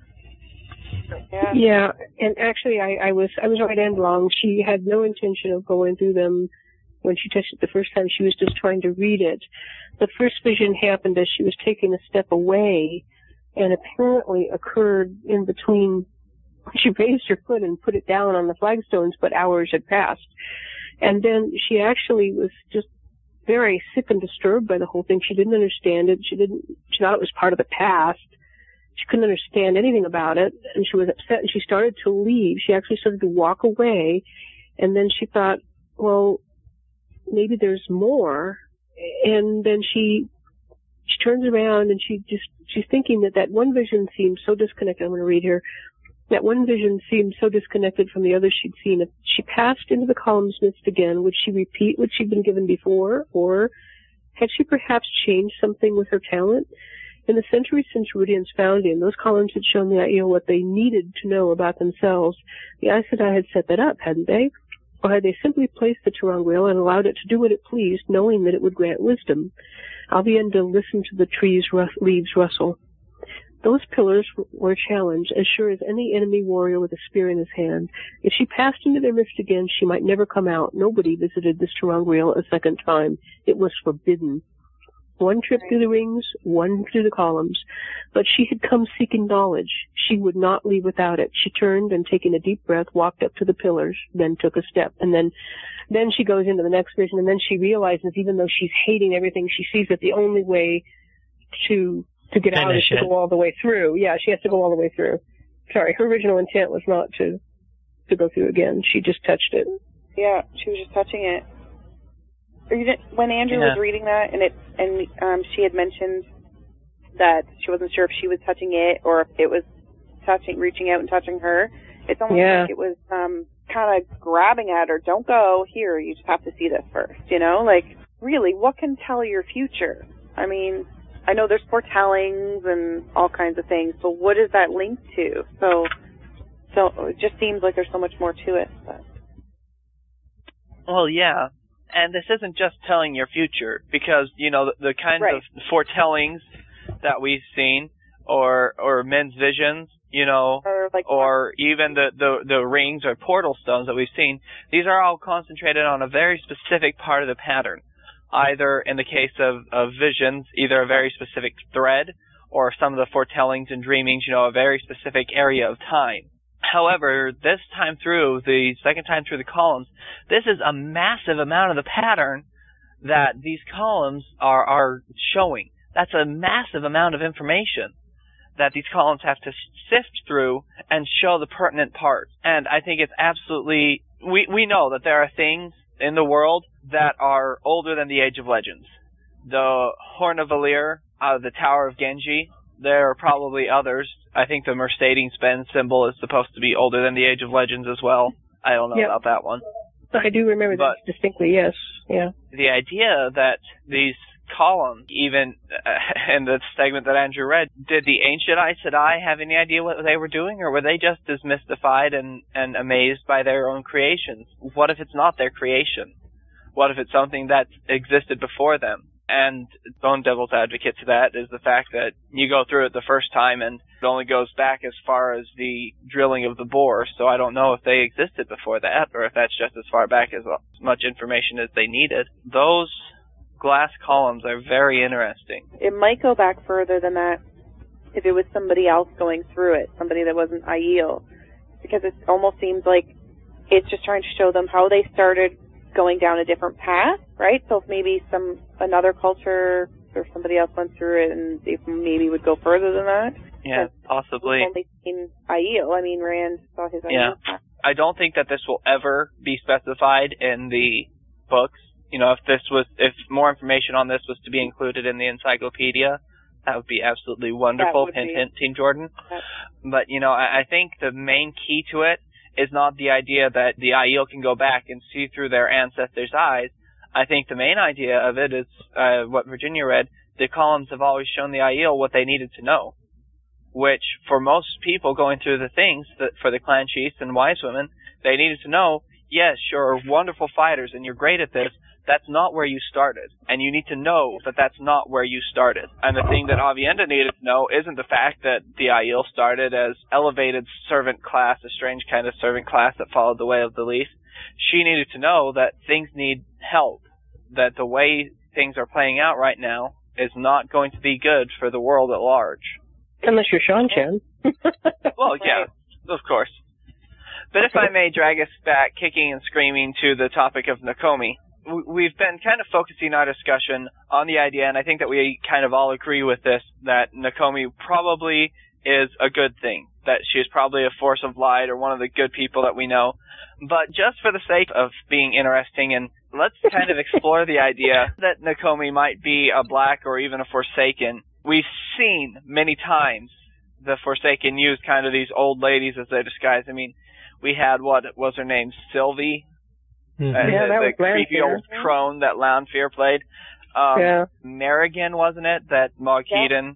Yeah, yeah, and actually I, I was I was right and wrong. She had no intention of going through them when she touched it the first time. She was just trying to read it. The first vision happened as she was taking a step away, and apparently occurred in between. She raised her foot and put it down on the flagstones, but hours had passed. And then she actually was just very sick and disturbed by the whole thing. She didn't understand it. She didn't, she thought it was part of the past. She couldn't understand anything about it, and she was upset, and she started to leave. She actually started to walk away, and then she thought, well, maybe there's more. And then she she turns around, and she just she's thinking that that one vision seemed so disconnected. I'm going to read here. That one vision seemed so disconnected from the others she'd seen. If she passed into the columns mist again, would she repeat what she'd been given before, or had she perhaps changed something with her talent? In the centuries since Rudian's founding, those columns had shown the Aiel what they needed to know about themselves. The Aes Sedai had set that up, hadn't they? Or had they simply placed the ter'angreal and allowed it to do what it pleased, knowing that it would grant wisdom? Aviendha listened to the trees' rus- leaves rustle. Those pillars were a challenge, as sure as any enemy warrior with a spear in his hand. If she passed into their midst again, she might never come out. Nobody visited this ter'angreal a second time. It was forbidden. One trip through the rings, one through the columns. But she had come seeking knowledge. She would not leave without it. She turned and, taking a deep breath, walked up to the pillars, then took a step. And then, then she goes into the next vision, and then she realizes, even though she's hating everything she sees, that the only way to to get out is to go all the way through. Yeah, she has to go all the way through. Sorry, her original intent was not to to go through again. She just touched it. Yeah, she was just touching it. Or you didn't, when Andrew yeah. was reading that, and it and um, she had mentioned that she wasn't sure if she was touching it or if it was touching, reaching out and touching her. It's almost yeah. like it was um, kind of grabbing at her. Don't go here. You just have to see this first. You know, like really, what can tell your future? I mean, I know there's foretellings and all kinds of things, but what is that linked to? So, so it just seems like there's so much more to it. But. Well, yeah. And this isn't just telling your future, because, you know, the, the kinds right. of foretellings that we've seen, or or men's visions, you know, or, like, or even the, the, the rings or portal stones that we've seen, these are all concentrated on a very specific part of the pattern. Either, in the case of, of visions, either a very specific thread, or some of the foretellings and dreamings, you know, a very specific area of time. However, this time through, the second time through the columns, this is a massive amount of the pattern that these columns are, are showing. That's a massive amount of information that these columns have to sift through and show the pertinent parts. And I think it's absolutely... We, we know that there are things in the world that are older than the Age of Legends. The Horn of Valir, uh, the Tower of Genji, there are probably others. I think the Mercedes-Benz symbol is supposed to be older than the Age of Legends as well. I don't know yep. about that one. I do remember but that distinctly, yes. Yeah. The idea that these columns, even uh, in the segment that Andrew read, did the ancient Aes Sedai have any idea what they were doing, or were they just as mystified and, and amazed by their own creations? What if it's not their creation? What if it's something that existed before them? And Bone Devil's advocate to that is the fact that you go through it the first time and it only goes back as far as the drilling of the bore, so I don't know if they existed before that or if that's just as far back as much information as they needed. Those glass columns are very interesting. It might go back further than that if it was somebody else going through it, somebody that wasn't Aiel, because it almost seems like it's just trying to show them how they started going down a different path, right? So if maybe some another culture or somebody else went through it and they maybe would go further than that. Yeah, possibly. We've only seen Aiel. I mean, Rand saw his Aiel. Yeah. Path. I don't think that this will ever be specified in the books. You know, if this was, if more information on this was to be included in the encyclopedia, that would be absolutely wonderful. Hint, hint, Team Jordan. That. But, you know, I, I think the main key to it is not the idea that the Aiel can go back and see through their ancestors' eyes. I think the main idea of it is uh, what Virginia read. The columns have always shown the Aiel what they needed to know, which for most people going through the things, that for the clan chiefs and wise women, they needed to know, yes, you're wonderful fighters and you're great at this. That's not where you started. And you need to know that that's not where you started. And the thing that Aviendha needed to know isn't the fact that the Aiel started as elevated servant class, a strange kind of servant class that followed the way of the least. She needed to know that things need help, that the way things are playing out right now is not going to be good for the world at large. Unless you're Sean-chan. Well, yeah, of course. But if I may drag us back, kicking and screaming, to the topic of Nakomi, we've been kind of focusing our discussion on the idea, and I think that we kind of all agree with this, that Nakomi probably is a good thing, that she's probably a force of light or one of the good people that we know. But just for the sake of being interesting, and let's kind of explore the idea that Nakomi might be a black or even a Forsaken. We've seen many times the Forsaken use kind of these old ladies as their disguise. I mean, we had, what was her name, Sylvie? Mm-hmm. Uh, yeah, the, that the was creepy Lanfear. old crone that Lanfear played. Um, yeah. Merrigan, wasn't it, that Maud yeah. Keaton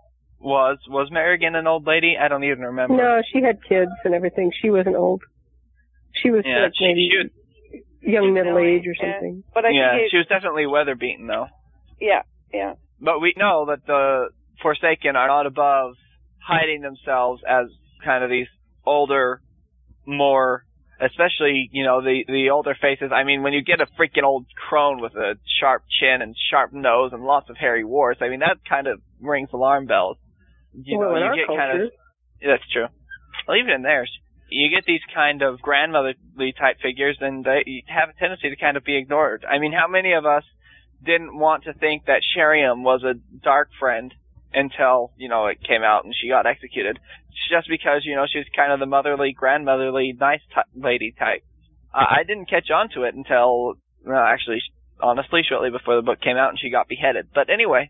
was? Was Merrigan an old lady? I don't even remember. No, she had kids and everything. She wasn't old. She was yeah, like she, maybe she was, young middle age or yeah. something. But I yeah, think it, she was definitely weather beaten, though. Yeah, yeah. But we know that the Forsaken are not above hiding themselves as kind of these older, more... Especially, you know, the, the older faces. I mean, when you get a freaking old crone with a sharp chin and sharp nose and lots of hairy warts, I mean, that kind of rings alarm bells. You well, know, in you our get culture. kind of... That's true. Well, even in theirs. You get these kind of grandmotherly type figures, and they have a tendency to kind of be ignored. I mean, how many of us didn't want to think that Sheriam was a dark friend until, you know, it came out and she got executed? Just because, you know, she was kind of the motherly, grandmotherly, nice t- lady type. Uh, I didn't catch on to it until, well, actually, honestly, shortly before the book came out and she got beheaded. But anyway.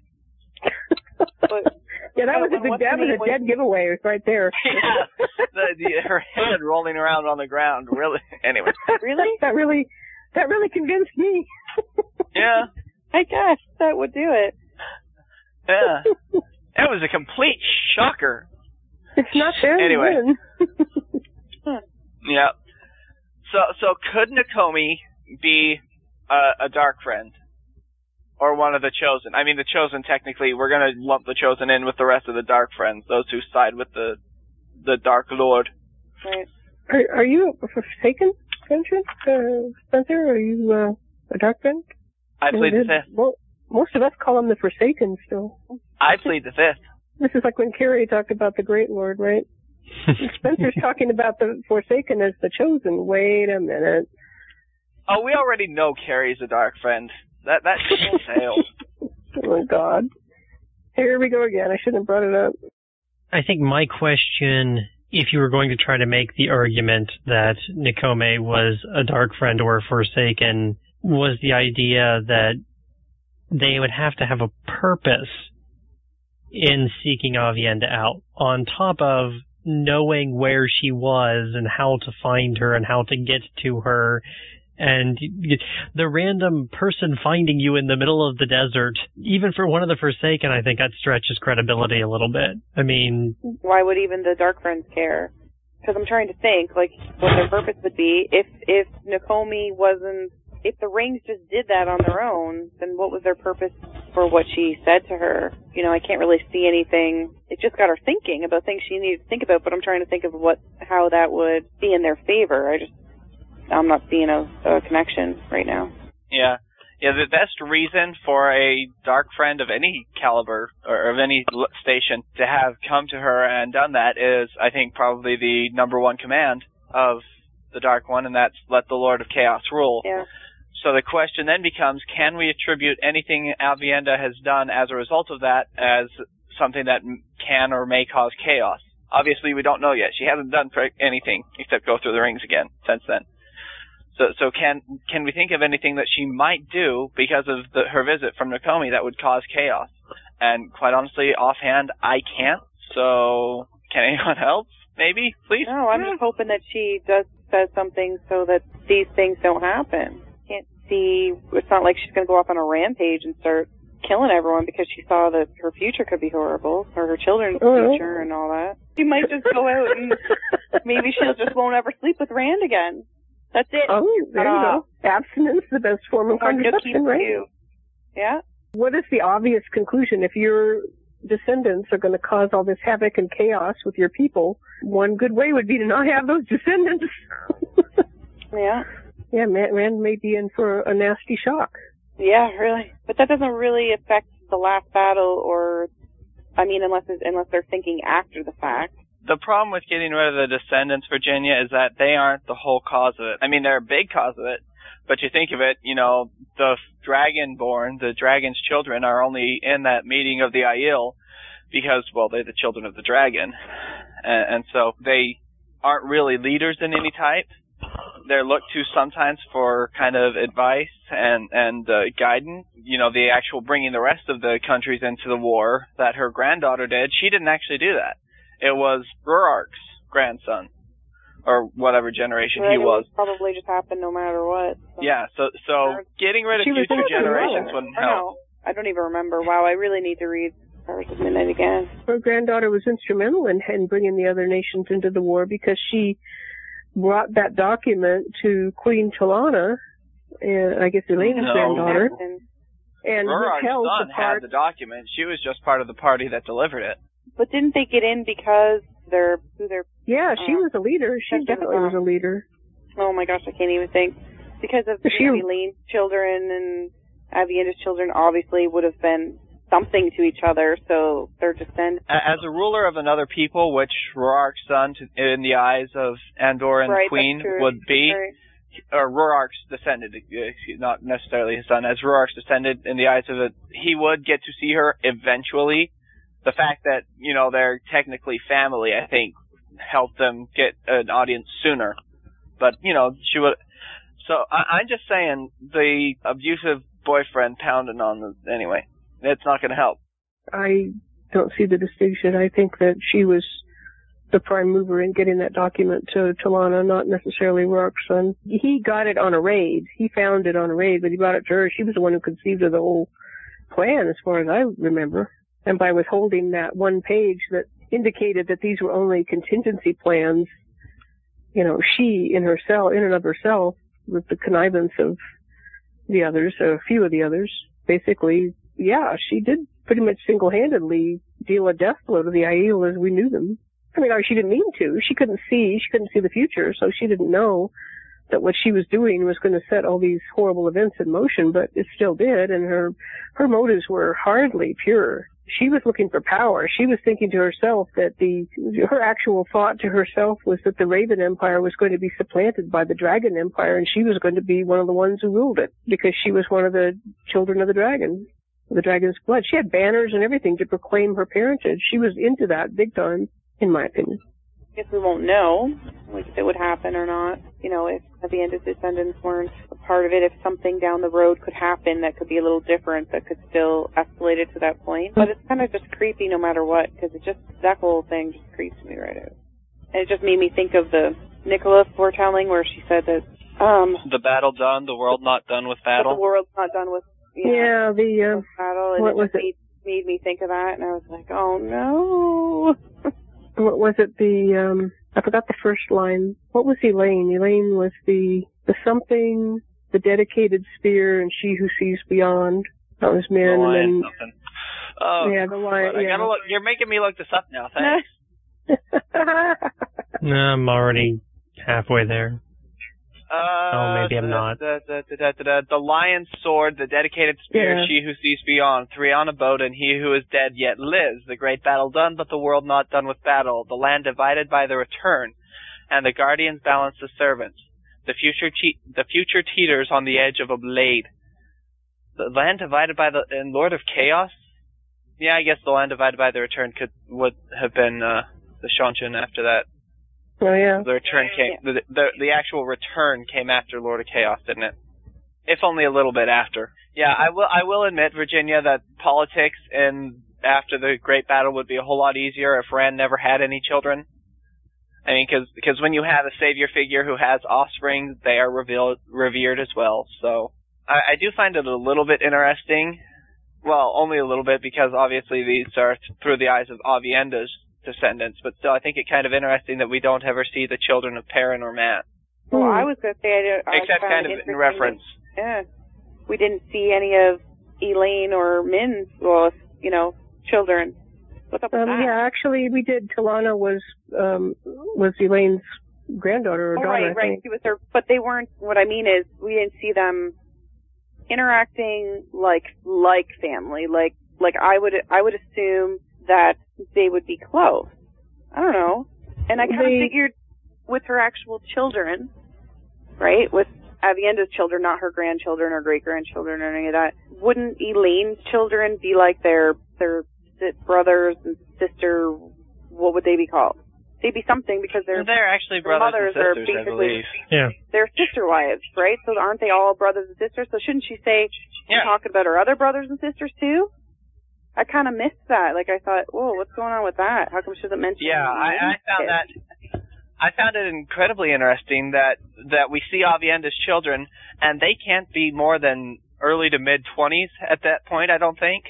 But, yeah, that was a big, that was a dead giveaway right there. Yeah, the, the, her head rolling around on the ground, really. Anyway. Really? that really, that really convinced me. Yeah. I guess that would do it. Yeah. That was a complete shocker. It's not there. Anyway. Yeah. So, so could Nakomi be a, a dark friend? Or one of the Chosen? I mean, the Chosen, technically, we're going to lump the Chosen in with the rest of the Dark Friends, those who side with the the Dark Lord. Right. Are, are you a Forsaken, Spencer? Uh, Spencer? Are you uh, a Dark Friend? I plead the Fifth. Well, most of us call them the Forsaken still. I plead the Fifth. This is like when Carrie talked about the Great Lord, right? Spencer's talking about the Forsaken as the Chosen. Wait a minute. Oh, we already know Carrie's a Dark Friend. That that shouldn't fail. Oh, God. Here we go again. I shouldn't have brought it up. I think my question, if you were going to try to make the argument that Nakome was a dark friend or a Forsaken, was the idea that they would have to have a purpose in seeking Aviendha out, on top of knowing where she was and how to find her and how to get to her. And the random person finding you in the middle of the desert, even for one of the Forsaken, I think that stretches credibility a little bit. I mean... Why would even the Dark Friends care? Because I'm trying to think, like, what their purpose would be. If if Nakome wasn't... If the rings just did that on their own, then what was their purpose for what she said to her? You know, I can't really see anything. It just got her thinking about things she needed to think about, but I'm trying to think of what how that would be in their favor. I just... I'm not seeing a, a connection right now. Yeah. Yeah, the best reason for a dark friend of any caliber or of any station to have come to her and done that is, I think, probably the number one command of the Dark One, and that's let the Lord of Chaos rule. Yeah. So the question then becomes, can we attribute anything Aviendha has done as a result of that as something that can or may cause chaos? Obviously, we don't know yet. She hasn't done anything except go through the rings again since then. So, so can can we think of anything that she might do because of the, her visit from Nakome that would cause chaos? And quite honestly, offhand, I can't. So, can anyone else? Maybe, please. No, I'm just hoping that she does says something so that these things don't happen. Can't see. It's not like she's going to go off on a rampage and start killing everyone because she saw that her future could be horrible, or her children's oh. future and all that. She might just go out and maybe she'll just won't ever sleep with Rand again. That's it. Oh, there uh, you go. Abstinence, the best form of contraception, right? You. Yeah. What is the obvious conclusion? If your descendants are going to cause all this havoc and chaos with your people, one good way would be to not have those descendants. Yeah. Yeah, Rand may be in for a nasty shock. Yeah, really. But that doesn't really affect the last battle, or, I mean, unless it's, unless they're thinking after the fact. The problem with getting rid of the descendants, Virginia, is that they aren't the whole cause of it. I mean, they're a big cause of it, but you think of it, you know, the Dragonborn, the dragon's children, are only in that meeting of the Aiel because, well, they're the children of the dragon. And, and so they aren't really leaders in any type. They're looked to sometimes for kind of advice and, and uh, guidance. You know, the actual bringing the rest of the countries into the war that her granddaughter did, she didn't actually do that. It was Rurark's grandson, or whatever generation right, he was. It probably just happened no matter what. So. Yeah, so so getting rid of she future generations wouldn't I help. know. I don't even remember. Wow, I really need to read Powers of Midnight again. Her granddaughter was instrumental in, in bringing the other nations into the war because she brought that document to Queen Talana, and I guess Elena's no. granddaughter. And, and Rurark's held son the part, had the document. She was just part of the party that delivered it. But didn't they get in because they're who they're? Yeah, she uh, was a leader. She definitely was a leader. Oh my gosh, I can't even think. Because of she, Eileen's children and Aviendha's children, obviously would have been something to each other, so they're descendants. As a ruler of another people, which Rurark's son, to, in the eyes of Andor and right, the Queen, would be, right. or Rurark's descendant, not necessarily his son, as Rurark's descendant in the eyes of it, he would get to see her eventually. The fact that, you know, they're technically family, I think, helped them get an audience sooner. But, you know, she would... So, I, I'm just saying, the abusive boyfriend pounding on the... Anyway, it's not going to help. I don't see the distinction. I think that she was the prime mover in getting that document to Talana, not necessarily Rurark's son. He got it on a raid. He found it on a raid, but he brought it to her. She was the one who conceived of the whole plan, as far as I remember. And by withholding that one page that indicated that these were only contingency plans, you know, she in herself, in and of herself, with the connivance of the others, a few of the others, basically, yeah, she did pretty much single-handedly deal a death blow to the Aiel as we knew them. I mean, she didn't mean to. She couldn't see. She couldn't see the future, so she didn't know that what she was doing was going to set all these horrible events in motion, but it still did, and her her motives were hardly pure. She was looking for power. She was thinking to herself that the her actual thought to herself was that the Raven Empire was going to be supplanted by the Dragon Empire, and she was going to be one of the ones who ruled it because she was one of the children of the dragon. the dragon's blood. She had banners and everything to proclaim her parentage. She was into that big time, in my opinion. I guess we won't know, like, if it would happen or not. You know, if Avienda's descendants weren't a part of it, if something down the road could happen that could be a little different, that could still escalate it to that point. But it's kind of just creepy no matter what, because it just, that whole thing just creeps me right out. And it just made me think of the Nicola foretelling where she said that, um... the battle done, the world not done with battle. The world's not done with, you know, yeah, the, uh, battle. And what it was just it? Made, made me think of that, and I was like, oh no. What was it? The, um, I forgot the first line. What was Elaine? Elaine was the, the something, the dedicated spear, and she who sees beyond. That was Min. The lion and then, something. Oh, yeah, the lion. I yeah. gotta look. You're making me look this up now. Thanks. No, I'm already halfway there. Uh, oh, maybe I'm the, not. The, the, the, the, the, the lion's sword, the dedicated spear, Yeah. she who sees beyond, three on a boat, and he who is dead yet lives. The great battle done, but the world not done with battle. The land divided by the return, and the guardians balance the servants. The future te- the future teeters on the edge of a blade. The land divided by the and Lord of Chaos. Yeah, I guess the land divided by the return could would have been uh, the Shonshin after that. Oh, yeah. The return came. The, the the actual return came after Lord of Chaos, didn't it? If only a little bit after. Yeah, I will. I will admit, Virginia, that politics in after the Great Battle would be a whole lot easier if Rand never had any children. I mean, because because when you have a savior figure who has offspring, they are revealed, revered as well. So I, I do find it a little bit interesting. Well, only a little bit, because obviously these are through the eyes of Avienda's descendants, but still I think it kind of interesting that we don't ever see the children of Perrin or Mat. Well, I was going to say, I, did, I except found kind it of in interesting reference. that, yeah, we didn't see any of Elaine or Min's, well, you know, children. What's up with Um, that? yeah, actually, we did. Talana was um, was Elaine's granddaughter or Oh, daughter, right, I right. think. She was her, but they weren't. What I mean is, we didn't see them interacting like like family. Like like I would I would assume that they would be close. I don't know. And I kind of They- figured with her actual children, right? With Avienda's children, not her grandchildren or great grandchildren or any of that. Wouldn't Elaine's children be like their their si- brothers and sister? What would they be called? They'd be something because they're They're actually their brothers and mothers are sisters, I basically believe. Yeah. they're sister wives, right? So aren't they all brothers and sisters? So shouldn't she say Yeah. we're talking about her other brothers and sisters too? I kind of missed that. Like I thought, whoa, what's going on with that? How come she doesn't mention? Yeah, I, I found that. I found it incredibly interesting that that we see Avienda's children, and they can't be more than early to mid twenties at that point. I don't think.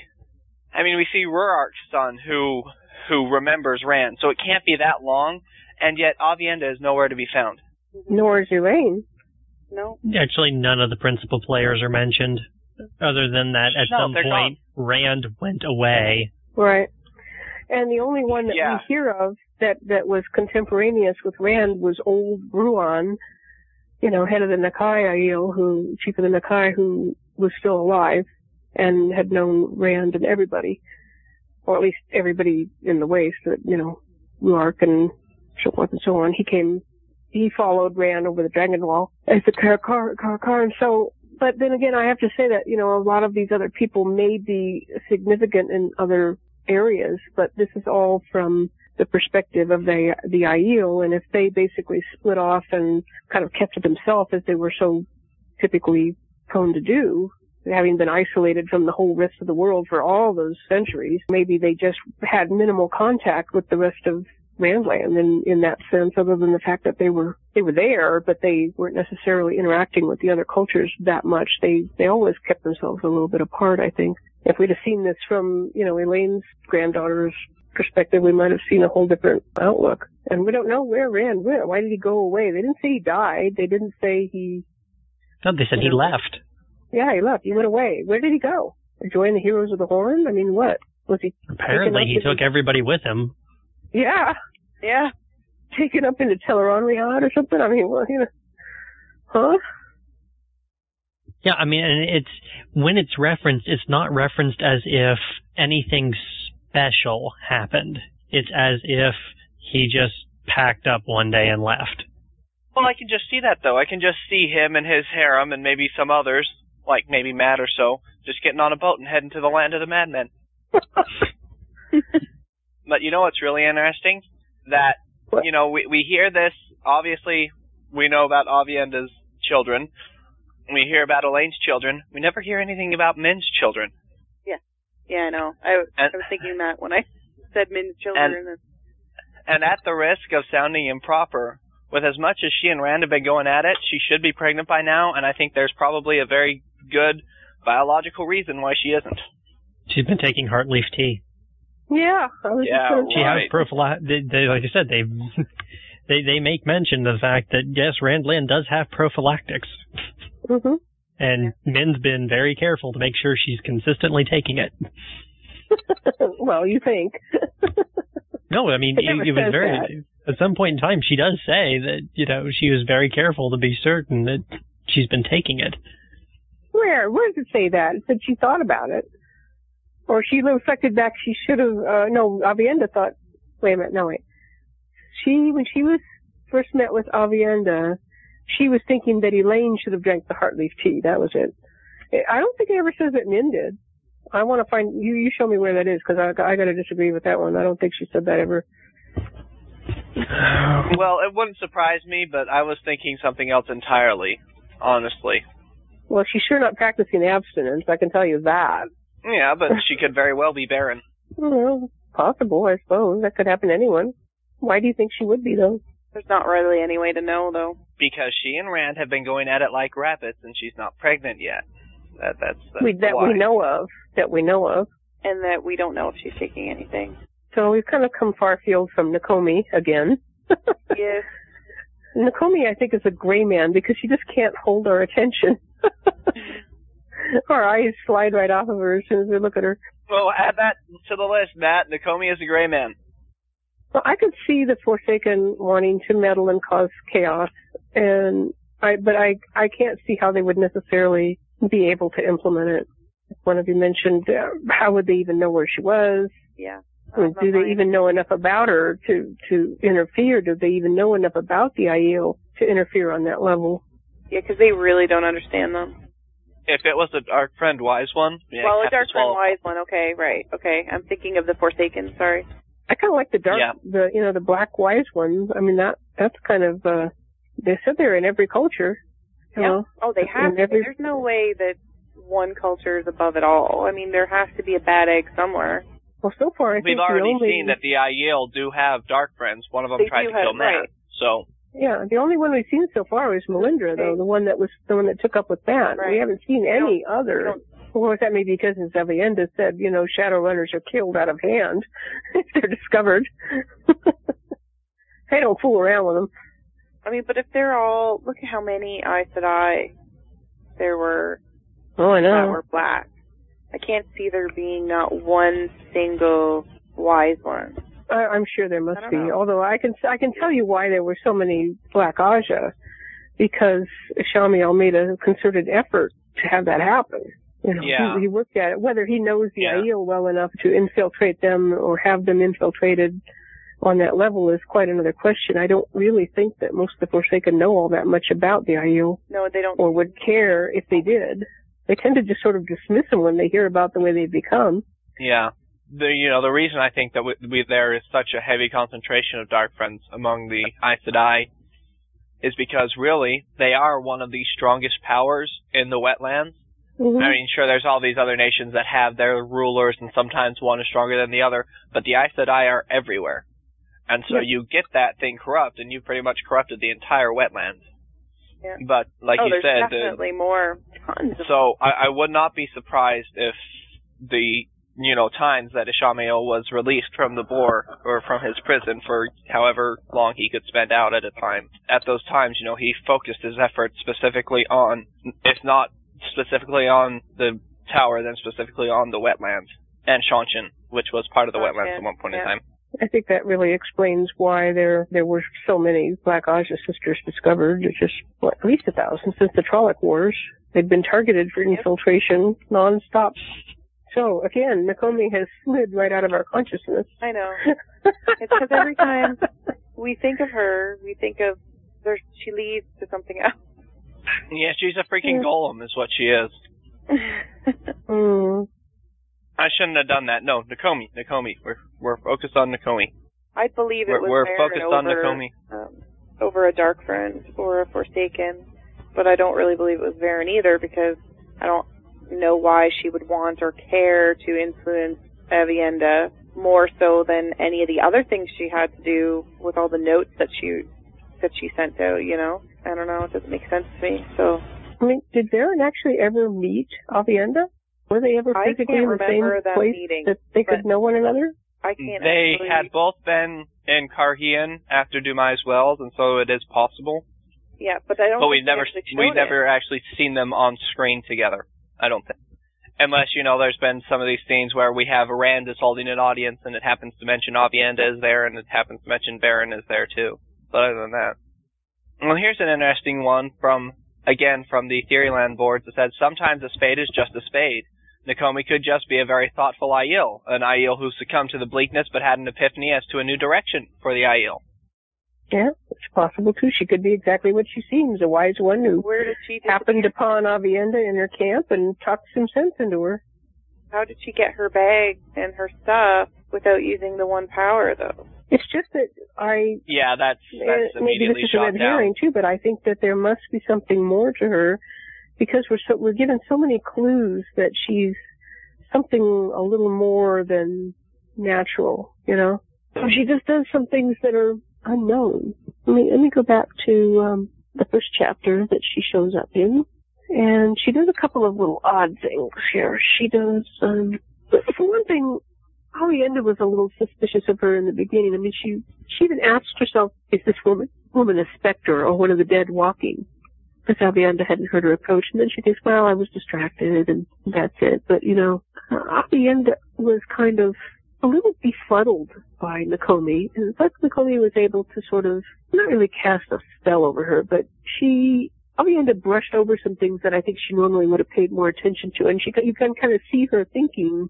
I mean, we see Rurark's son who who remembers Rand, so it can't be that long, and yet Avienda is nowhere to be found. Nor is Elaine. No. Actually, none of the principal players are mentioned, other than that at No, some they're point Rand went away. Right. And the only one that Yeah. we hear of that, that was contemporaneous with Rand was old Ruan, you know, head of the Nakai Aiel, who, chief of the Nakai, who was still alive and had known Rand and everybody, or at least everybody in the Waste, that, you know, Ruark and so forth and so on. He came, he followed Rand over the Dragon Wall as the Karakar, Karakar, and so, but then again, I have to say that, you know, a lot of these other people may be significant in other areas, but this is all from the perspective of the the Aiel, and if they basically split off and kind of kept to themselves as they were so typically prone to do, having been isolated from the whole rest of the world for all those centuries, maybe they just had minimal contact with the rest of Randland in, in that sense, other than the fact that they were they were there, but they weren't necessarily interacting with the other cultures that much. They they always kept themselves a little bit apart, I think. If we'd have seen this from, you know, Elaine's granddaughter's perspective, we might have seen a whole different outlook. And we don't know where Rand went. Why did he go away? They didn't say he died. They didn't say he... No, they said he know. left. Yeah, he left. He went away. Where did he go? Join the Heroes of the Horn? I mean, what? Was he... Apparently he took everybody with him. Yeah. Yeah. Taken up into Teleron-Riyadh or something? I mean, well, you know... Huh? Yeah, I mean, and it's when it's referenced, it's not referenced as if anything special happened. It's as if he just packed up one day and left. Well, I can just see that, though. I can just see him and his harem and maybe some others, like maybe Matt or so, just getting on a boat and heading to the land of the madmen. But you know what's really interesting? That, what? you know, we, we hear this, obviously, we know about Avienda's children. We hear about Elaine's children. We never hear anything about Min's children. Yeah. Yeah, I know. I, and, I was thinking that when I said Min's children. And, and at the risk of sounding improper, with as much as she and Rand have been going at it, she should be pregnant by now, and I think there's probably a very good biological reason why she isn't. She's been taking Heartleaf tea. Yeah, I was yeah, just she right. has prophylactic. They, they, like I said, they they they make mention of the fact that yes, Rand Lynn does have prophylactics, mm-hmm. and Min's been very careful to make sure she's consistently taking it. Well, you think? No, I mean, it, it, it was very. That. At some point in time, she does say that you know she was very careful to be certain that she's been taking it. Where? Where does it say that? It said she thought about it. Or she reflected back, she should have, uh, no, Avienda thought, wait a minute, no, wait. She, when she was first met with Avienda, she was thinking that Elaine should have drank the Heartleaf tea. That was it. I don't think it ever says that Min did. I want to find, you, you show me where that is, because I, I got to disagree with that one. I don't think she said that ever. Well, it wouldn't surprise me, but I was thinking something else entirely, honestly. Well, she's sure not practicing abstinence, I can tell you that. Yeah, but she could very well be barren. Well, possible, I suppose. That could happen to anyone. Why do you think she would be, though? There's not really any way to know, though. Because she and Rand have been going at it like rabbits, and she's not pregnant yet. That, that's, that's we, that why. we know of. That we know of. And that we don't know if she's taking anything. So we've kind of come far afield from Nakomi again. Yes. Nakomi, I think, is a gray man because she just can't hold our attention. Our eyes slide right off of her as soon as we look at her. Well, add that to the list, Matt. Nakomi is a gray man. Well, I could see the Forsaken wanting to meddle and cause chaos, and I, but I, I can't see how they would necessarily be able to implement it. One of you mentioned, uh, how would they even know where she was? Yeah. I mean, do they even know enough about her to, to interfere? Do they even know enough about the Aiel to interfere on that level? Yeah, because they really don't understand them. If it was a Dark Friend Wise one, yeah, well, a Dark Friend Wise one, okay, right, okay. I'm thinking of the Forsaken. Sorry. I kind of like the dark, yeah. the you know, the Black Wise ones. I mean, that that's kind of. Uh, they said they're in every culture. You yeah. know? Oh, they have. To. Every... There's no way that one culture is above it all. I mean, there has to be a bad egg somewhere. Well, so far, I we've think already only... seen that the Aiel do have Dark Friends. One of them they tried to have, kill Matt. Right. So. Yeah, the only one we've seen so far is Melindra, though, the one that was the one that took up with Matt. Right. We haven't seen any other. Well, that may be because, as Avienda said, you know, Shadowrunners are killed out of hand if they're discovered. They don't fool around with them. I mean, but if they're all, look at how many Aes Sedai there were oh, I know. that were black. I can't see there being not one single wise one. I, I'm sure there must be. Know. Although I can I can tell you why there were so many Black Aja, because Shamiel made a concerted effort to have that happen. You know, yeah. he, he worked at it. Whether he knows the yeah. Aiel well enough to infiltrate them or have them infiltrated on that level is quite another question. I don't really think that most of the Forsaken know all that much about the Aiel. No, they don't. Or would care if they did. They tend to just sort of dismiss them when they hear about the way they've become. Yeah. The you know the reason I think that we, we there is such a heavy concentration of Dark Friends among the Aes Sedai is because really they are one of the strongest powers in the wetlands. Mm-hmm. I mean, sure, there's all these other nations that have their rulers, and sometimes one is stronger than the other, but the Aes Sedai are everywhere, and so yeah. you get that thing corrupt, and you pretty much corrupted the entire wetlands. Yeah. But like oh, you there's said, definitely more. Tons of so I, I would not be surprised if the you know, times that Ishamael was released from the Bore, or from his prison for however long he could spend out at a time. At those times, you know, he focused his efforts specifically on, if not specifically on the tower, then specifically on the wetlands, and Shanshan, which was part of the Shanshan, wetlands at one point yeah. in time. I think that really explains why there there were so many Black Aja sisters discovered. It's just, what, at least a thousand since the Trolloc Wars. They'd been targeted for infiltration nonstop. So, again, Nakomi has slid right out of our consciousness. I know. It's because every time we think of her, we think of, there, she leads to something else. Yeah, she's a freaking yeah. golem is what she is. Mm. I shouldn't have done that. No, Nakomi, Nakomi. We're we're focused on Nakomi. I believe it We're, was we're Varen focused over, on Nakomi. Um, over a Dark Friend or a Forsaken, but I don't really believe it was Varen either because I don't know why she would want or care to influence Aviendha more so than any of the other things she had to do with all the notes that she that she sent out, you know? I don't know, it doesn't make sense to me, so... I mean, did Varen actually ever meet Aviendha? Were they ever physically in the same place meeting, that they could know one another? I can't They actually... had both been in Carhian after Dumai's Wells, and so it is possible. Yeah, but I don't But think we've never they we've showed never it. actually seen them on screen together. I don't think. Unless, you know, there's been some of these scenes where we have Rand is holding an audience and it happens to mention Aviendha is there and it happens to mention Varen is there too. But other than that. Well, here's an interesting one from, again, from the Theoryland boards that said, sometimes a spade is just a spade. Nakomi could just be a very thoughtful Aiel, an Aiel who succumbed to the bleakness but had an epiphany as to a new direction for the Aiel. Yeah, it's possible too. She could be exactly what she seems, a wise one who Where did she happened upon Aviendha in her camp and talked some sense into her. How did she get her bag and her stuff without using the one power, though? It's just that I... Yeah, that's, that's uh, maybe immediately this is a shot red down. herring too, but I think that there must be something more to her because we're so, we're given so many clues that she's something a little more than natural, you know? So she just does some things that are unknown. Let me, let me go back to um, the first chapter that she shows up in. And she does a couple of little odd things here. She does, um, for one thing, Aviendha was a little suspicious of her in the beginning. I mean, she she even asked herself, is this woman woman a specter or one of the dead walking? Because Aviendha hadn't heard her approach. And then she thinks, well, I was distracted and that's it. But, you know, Aviendha was kind of a little befuddled by Nakomi. And plus Nakomi was able to sort of, not really cast a spell over her, but she... Aviendha brushed over some things that I think she normally would have paid more attention to, and she you can kind of see her thinking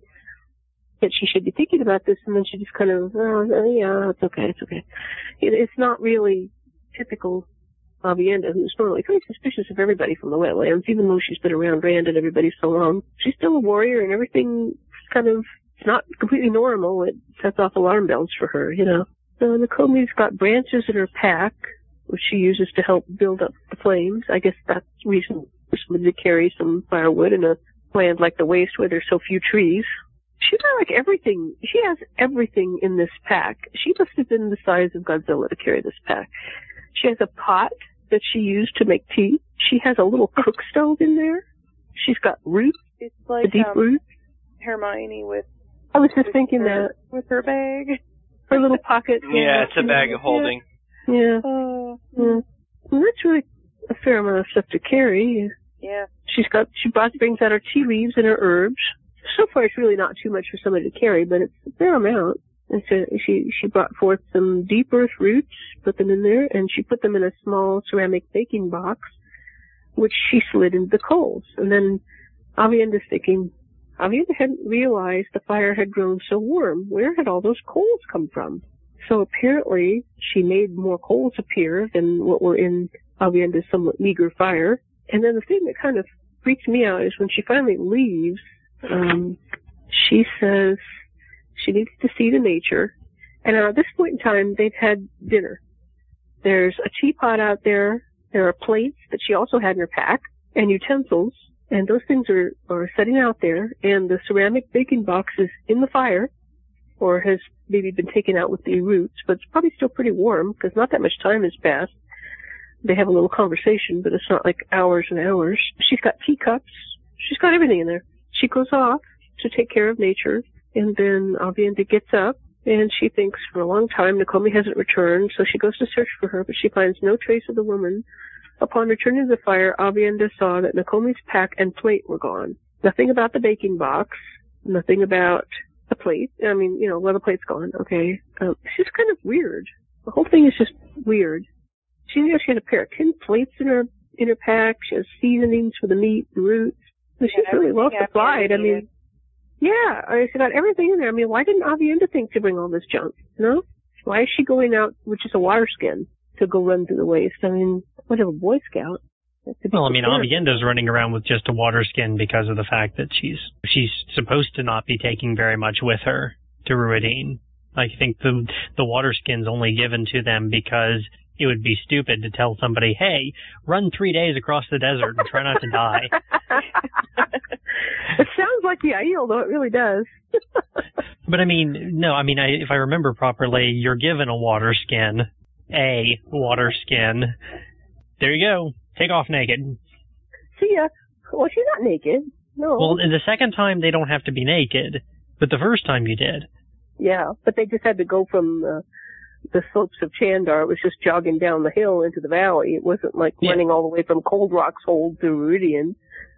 that she should be thinking about this, and then she just kind of, oh, yeah, it's okay, it's okay. It, it's not really typical Aviendha, who's normally very suspicious of everybody from the wetlands, even though she's been around Rand and everybody so long. She's still a warrior, and everything kind of, it's not completely normal. It sets off alarm bells for her, you know. So Nakomi's got branches in her pack, which she uses to help build up the flames. I guess that's the reason for somebody to carry some firewood in a land like the Waste where there's so few trees. She's got like everything. She has everything in this pack. She must have been the size of Godzilla to carry this pack. She has a pot that she used to make tea. She has a little cook stove in there. She's got roots, It's like the deep um, roots. Hermione with I was just with thinking her, that. with her bag. Her little pocket. Yeah, it's a bag of holding. Yeah. Oh, yeah. Well, that's really a fair amount of stuff to carry. yeah. She's got, she brought, brings out her tea leaves and her herbs. So far it's really not too much for somebody to carry, but it's a fair amount. And so she, she brought forth some deep earth roots, put them in there, and she put them in a small ceramic baking box, which she slid into the coals. And then Aviendha's thinking, Aviendha hadn't realized the fire had grown so warm. Where had all those coals come from? So apparently she made more coals appear than what were in Aviendha's somewhat meager fire. And then the thing that kind of freaks me out is when she finally leaves, um, she says she needs to see the nature. And at this point in time, they've had dinner. There's a teapot out there. There are plates that she also had in her pack and utensils. And those things are, are sitting out there. And the ceramic baking box is in the fire, or has maybe been taken out with the roots, but it's probably still pretty warm because not that much time has passed. They have a little conversation, but it's not like hours and hours. She's got teacups. She's got everything in there. She goes off to take care of nature, and then Aviendha gets up, and she thinks for a long time Nakomi hasn't returned, so she goes to search for her, but she finds no trace of the woman. Upon returning to the fire, Aviendha saw that Nakomi's pack and plate were gone. Nothing about the baking box, nothing about the plate. I mean, you know, well, the plate's gone, okay. Um, it's just kind of weird. The whole thing is just weird. She, you know, she had a pair of tin plates in her in her pack. She has seasonings for the meat and roots. I mean, she's really well supplied. I mean, yeah, I she got everything in there. I mean, why didn't Aviendha think to bring all this junk? You know, why is she going out with just a water skin to go run through the waste? I mean, what of a Boy Scout? Well, I mean, Avienda's running around with just a water skin because of the fact that she's she's supposed to not be taking very much with her to Ruidine. I think the the water skin's only given to them because it would be stupid to tell somebody, hey, run three days across the desert and try not to die. It sounds like the ideal, though it really does. But I mean, no, I mean, I, if I remember properly, you're given a water skin, a water skin. There you go. Take off naked. See ya. Well, she's not naked. No. Well, the second time they don't have to be naked, but the first time you did. Yeah, but they just had to go from uh, the slopes of Chandar. It was just jogging down the hill into the valley. It wasn't like yeah. running all the way from Cold Rock's Hold to Ruidine.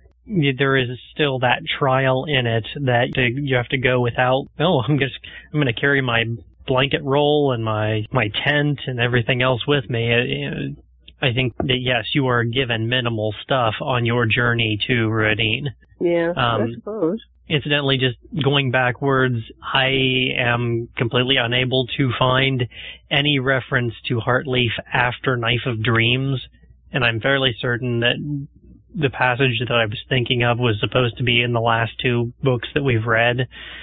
There is still that trial in it that you have to go without. Oh, I'm just I'm going to carry my blanket roll and my my tent and everything else with me. I think that yes, you are given minimal stuff on your journey to Ruidine. Yeah, um, I suppose. Incidentally, just going backwards, I am completely unable to find any reference to Heartleaf after Knife of Dreams, and I'm fairly certain that the passage that I was thinking of was supposed to be in the last two books that we've read.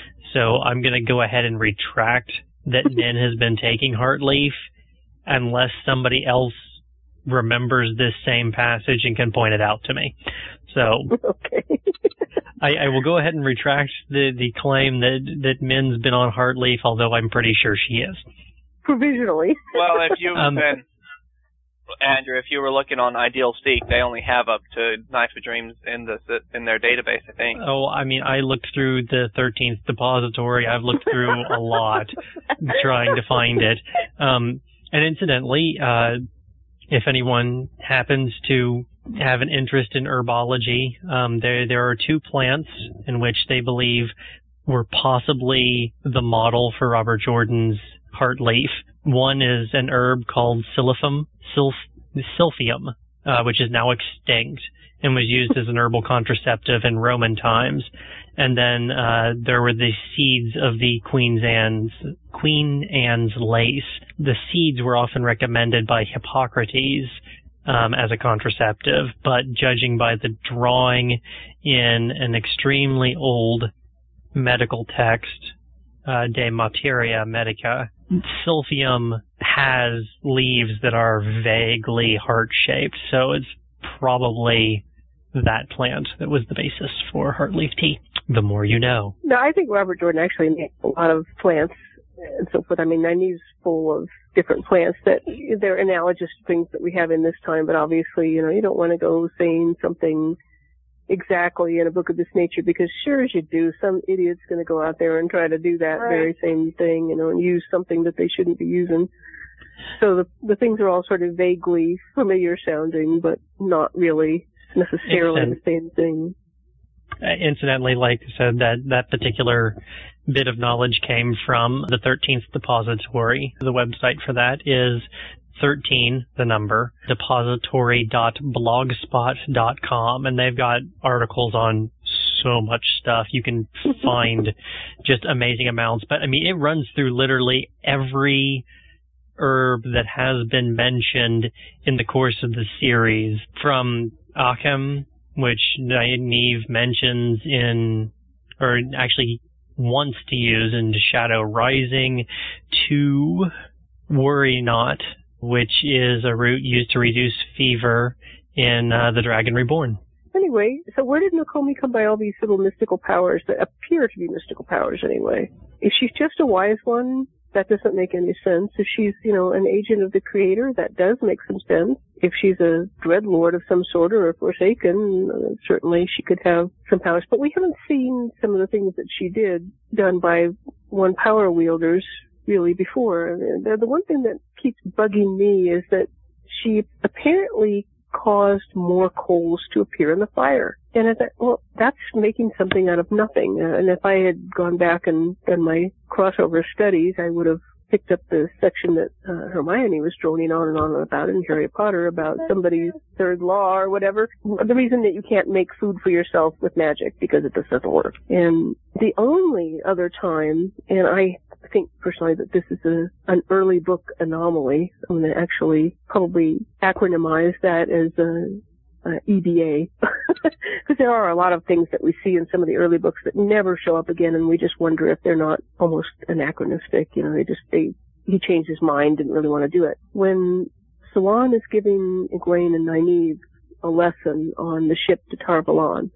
So I'm going to go ahead and retract that Nin has been taking Heartleaf unless somebody else remembers this same passage and can point it out to me. So okay. I, I will go ahead and retract the, the claim that, that Min's been on Heartleaf, although I'm pretty sure she is. Provisionally. Well, if you've um, been... Andrew, if you were looking on Ideal Seek, they only have up to Knife of Dreams in the in their database, I think. Oh, I mean, I looked through the thirteenth Depository. I've looked through a lot trying to find it. Um, and incidentally, uh, if anyone happens to have an interest in herbology, um, there there are two plants in which they believe were possibly the model for Robert Jordan's Heartleaf. One is an herb called Silphium, Silph, Silphium, uh, which is now extinct and was used as an herbal contraceptive in Roman times. And then uh, there were the seeds of the Queen Anne's, Queen Anne's lace. The seeds were often recommended by Hippocrates um, as a contraceptive, but judging by the drawing in an extremely old medical text, uh, De Materia Medica, Silphium has leaves that are vaguely heart-shaped, so it's probably that plant that was the basis for Heartleaf tea. The more you know. No, I think Robert Jordan actually made a lot of plants and so forth. I mean, Nine's full of different plants that they're analogous to things that we have in this time, but obviously, you know, you don't want to go saying something exactly in a book of this nature, because sure as you do, some idiot's going to go out there and try to do that right. very same thing, you know, and use something that they shouldn't be using. So the the things are all sort of vaguely familiar sounding, but not really necessarily Incident- the same thing. Uh, incidentally, like I said, that, that particular bit of knowledge came from the thirteenth Depository. The website for that is thirteen, the number, depository dot blogspot dot com, and they've got articles on so much stuff. You can find just amazing amounts. But, I mean, it runs through literally every herb that has been mentioned in the course of the series, from Achem, which Nynaeve mentions in, or actually wants to use in Shadow Rising, to Worry Not, which is a root used to reduce fever in uh, The Dragon Reborn. Anyway, so where did Nakomi come by all these little mystical powers that appear to be mystical powers anyway? If she's just a wise one, that doesn't make any sense. If she's, you know, an agent of the Creator, that does make some sense. If she's a Dreadlord of some sort or a Forsaken, uh, certainly she could have some powers. But we haven't seen some of the things that she did done by one power wielders really before. The, the one thing that keeps bugging me is that she apparently caused more coals to appear in the fire. And I thought, well, that's making something out of nothing. Uh, and if I had gone back and done my crossover studies, I would have picked up the section that uh, Hermione was droning on and on about in Harry Potter about somebody's third law or whatever. The reason that you can't make food for yourself with magic, because it just doesn't work. And the only other time, and I think personally that this is a, an early book anomaly, I'm going to actually probably acronymize that as a uh, E B A. Because there are a lot of things that we see in some of the early books that never show up again, and we just wonder if they're not almost anachronistic. You know, they just, they, he changed his mind, didn't really want to do it. When Siuan is giving Egwene and Nynaeve a lesson on the ship to Tar Valon